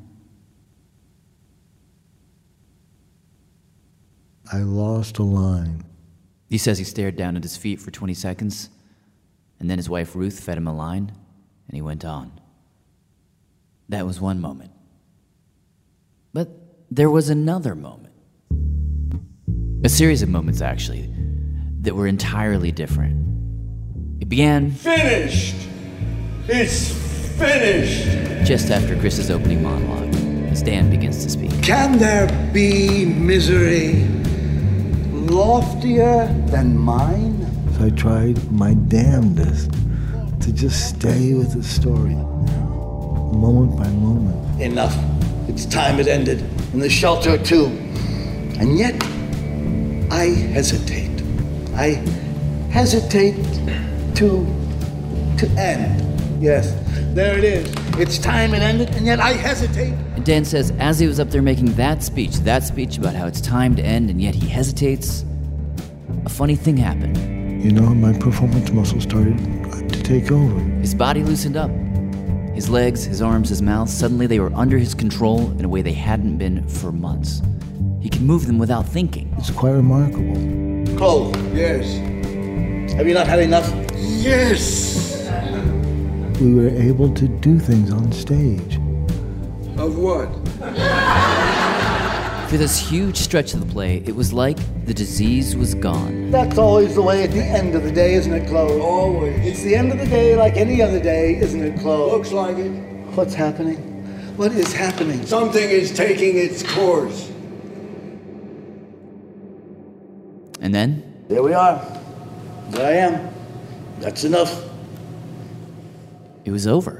I lost a line. He says he stared down at his feet for twenty seconds, and then his wife Ruth fed him a line, and he went on. That was one moment. But there was another moment. A series of moments, actually, that were entirely different. It began... Finished! It's finished! Just after Chris's opening monologue, as Dan begins to speak. Can there be misery loftier than mine? So I tried my damnedest to just stay with the story, moment by moment. Enough. Its time has ended, and the shelter too. And yet, I hesitate. I hesitate to to end. Yes, there it is. Its time had ended, and yet I hesitate. And Dan says, as he was up there making that speech, that speech about how it's time to end, and yet he hesitates, a funny thing happened. You know, my performance muscle started to take over. His body loosened up. His legs, his arms, his mouth, suddenly they were under his control in a way they hadn't been for months. He could move them without thinking. It's quite remarkable. Chloe. Yes. Have you not had enough? Yes. We were able to do things on stage. Of what? For this huge stretch of the play, it was like the disease was gone. That's always the way at the end of the day, isn't it, Chloe? Always. It's the end of the day like any other day, isn't it, Chloe? Looks like it. What's happening? What is happening? Something is taking its course. And then? There we are. There I am. That's enough. It was over.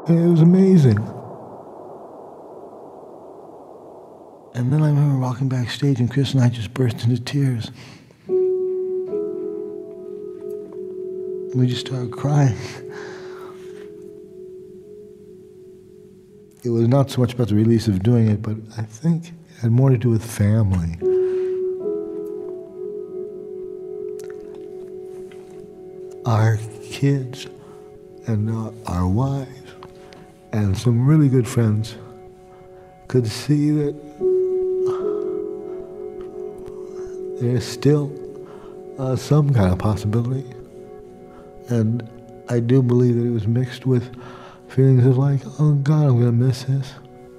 It was amazing. And then I remember walking backstage and Chris and I just burst into tears. We just started crying. It was not so much about the release of doing it, but I think it had more to do with family. Our kids and uh, our wives and some really good friends could see that there's still uh, some kind of possibility. And I do believe that it was mixed with feelings of like, oh God, I'm going to miss this.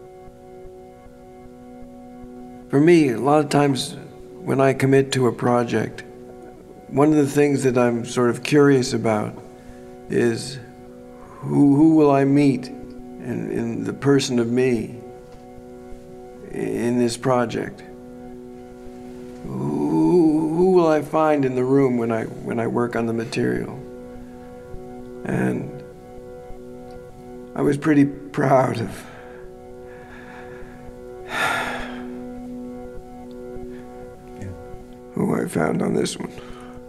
For me, a lot of times when I commit to a project, one of the things that I'm sort of curious about is who, who will I meet in, in the person of me in this project? Who, who will I find in the room when I, when I work on the material? And I was pretty proud of who I found on this one.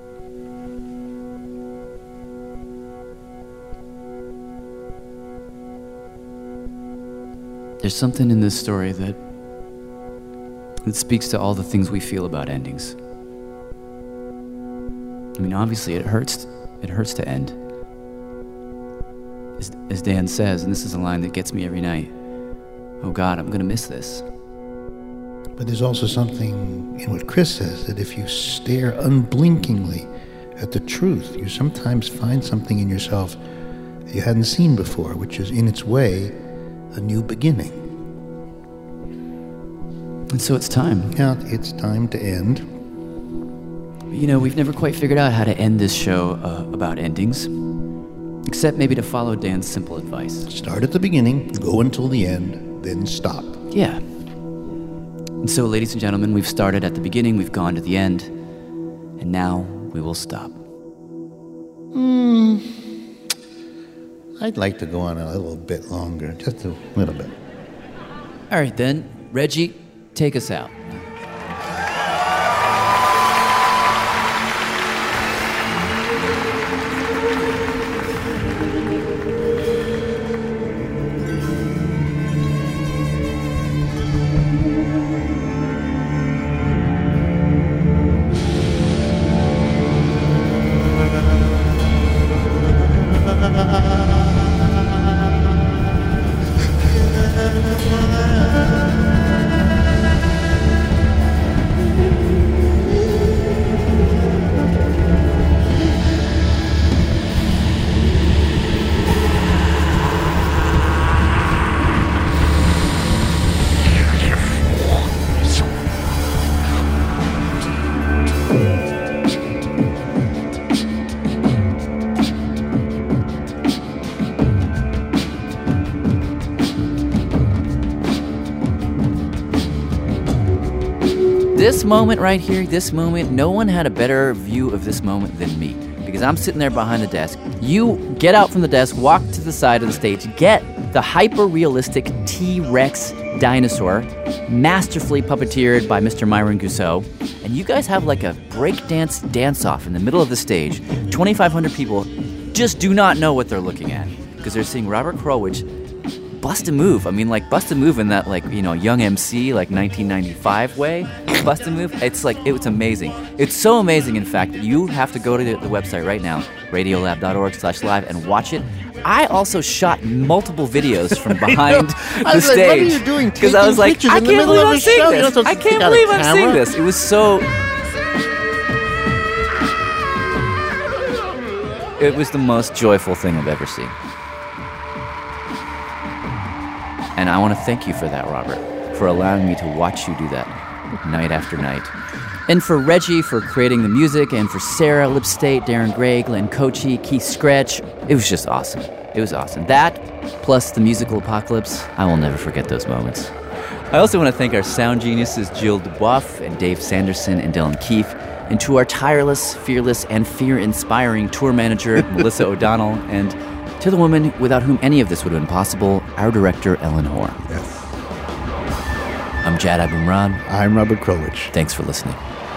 There's something in this story that that speaks to all the things we feel about endings. I mean, obviously it hurts it hurts to end. As, as Dan says, and this is a line that gets me every night, oh God, I'm gonna miss this. But there's also something in what Chris says, that if you stare unblinkingly at the truth, you sometimes find something in yourself that you hadn't seen before, which is in its way a new beginning. And so it's time. Yeah, it's time to end. You know, we've never quite figured out how to end this show uh, about endings, except maybe to follow Dan's simple advice. Start at the beginning, go until the end, then stop. Yeah. And so, ladies and gentlemen, we've started at the beginning, we've gone to the end, and now we will stop. Hmm. I'd like to go on a little bit longer, just a little bit. All right, then. Reggie, take us out. This moment right here, this moment, no one had a better view of this moment than me. Because I'm sitting there behind the desk. You get out from the desk, walk to the side of the stage, get the hyper-realistic T-Rex dinosaur, masterfully puppeteered by Mister Myron Gousseau, and you guys have like a breakdance dance-off in the middle of the stage. twenty-five hundred people just do not know what they're looking at because they're seeing Robert Krulwich bust a move. I mean, like, bust a move in that, like, you know, young M C, like, nineteen ninety-five way. Bust a move. It's like, it was amazing. It's so amazing, in fact, that you have to go to the, the website right now, radiolab.org slash live, and watch it. I also shot multiple videos from behind I the was stage. like, what are you doing? Because I was like, Taking I pictures in can't the believe middle of I'm a seeing show? You're this. not supposed I to can't take out a believe I'm seeing camera. this. It was so... It was the most joyful thing I've ever seen. And I want to thank you for that, Robert, for allowing me to watch you do that night after night. And for Reggie for creating the music, and for Sarah Lipstate, Darren Gray, Glenn Kochi, Keith Scratch. It was just awesome. It was awesome. That, plus the musical apocalypse, I will never forget those moments. I also want to thank our sound geniuses Jill Dubois and Dave Sanderson and Dylan Keefe, and to our tireless, fearless, and fear-inspiring tour manager, Melissa O'Donnell, and To the woman without whom any of this would have been possible, our director, Ellen Horn. Yes. I'm Jad Abumrad. I'm Robert Krulwich. Thanks for listening.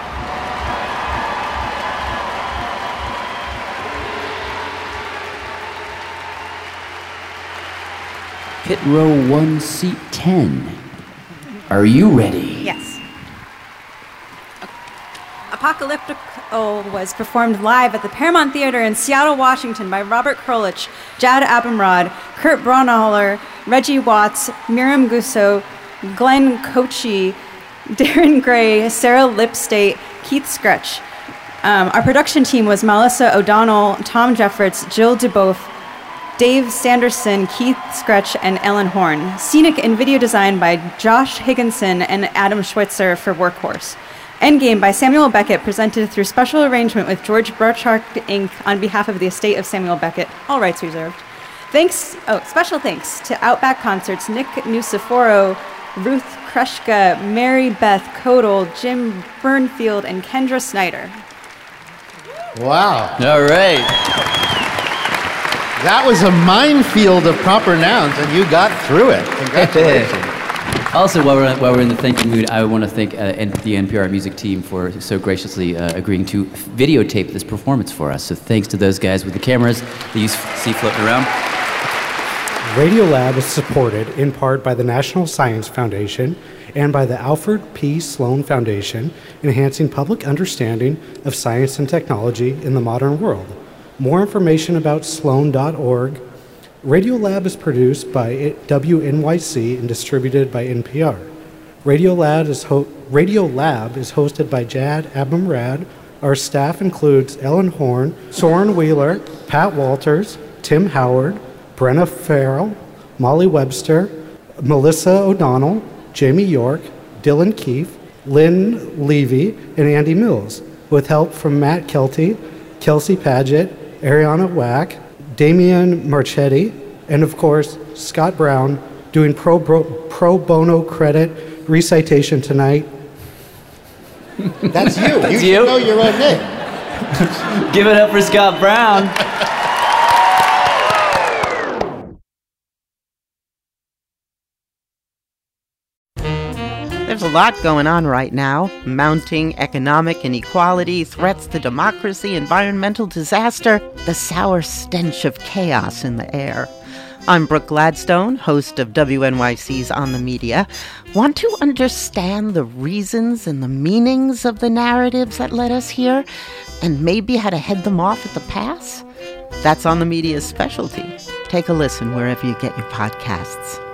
Pit row one, seat ten. Are you ready? Yes. Apocalyptic was performed live at the Paramount Theater in Seattle, Washington by Robert Krulwich, Jad Abumrad, Kurt Braunohler, Reggie Watts, Miriam Gusso, Glenn Kochi, Darren Gray, Sarah Lipstate, Keith Scretch. Um, our production team was Melissa O'Donnell, Tom Jeffords, Jill DeBoeuf, Dave Sanderson, Keith Scretch, and Ellen Horn. Scenic and video design by Josh Higginson and Adam Schweitzer for Workhorse. Endgame by Samuel Beckett, presented through special arrangement with George Burchard, Incorporated on behalf of the estate of Samuel Beckett. All rights reserved. Thanks, oh, special thanks to Outback Concerts, Nick Nuciforo, Ruth Kreshka, Mary Beth Kodal, Jim Burnfield, and Kendra Snyder. Wow. All right. That was a minefield of proper nouns, and you got through it. Congratulations. Also, while we're, while we're in the thank you mood, I want to thank uh, N- the N P R music team for so graciously uh, agreeing to videotape this performance for us. So thanks to those guys with the cameras that you see floating around. Radiolab is supported in part by the National Science Foundation and by the Alfred P. Sloan Foundation, enhancing public understanding of science and technology in the modern world. More information about sloan dot org. Radiolab is produced by W N Y C and distributed by N P R. Radiolab is, ho- Radiolab is hosted by Jad Abumrad. Our staff includes Ellen Horn, Soren Wheeler, Pat Walters, Tim Howard, Brenna Farrell, Molly Webster, Melissa O'Donnell, Jamie York, Dylan Keefe, Lynn Levy, and Andy Mills, with help from Matt Kelty, Kelsey Paget, Ariana Wack, Damian Marchetti, and of course, Scott Brown, doing pro, bro, pro bono credit recitation tonight. That's you. That's you you. should know your own name. Give it up for Scott Brown. There's a lot going on right now. Mounting economic inequality, threats to democracy, environmental disaster, the sour stench of chaos in the air. I'm Brooke Gladstone, host of W N Y C's On the Media. Want to understand the reasons and the meanings of the narratives that led us here, and maybe how to head them off at the pass? That's On the Media's specialty. Take a listen wherever you get your podcasts.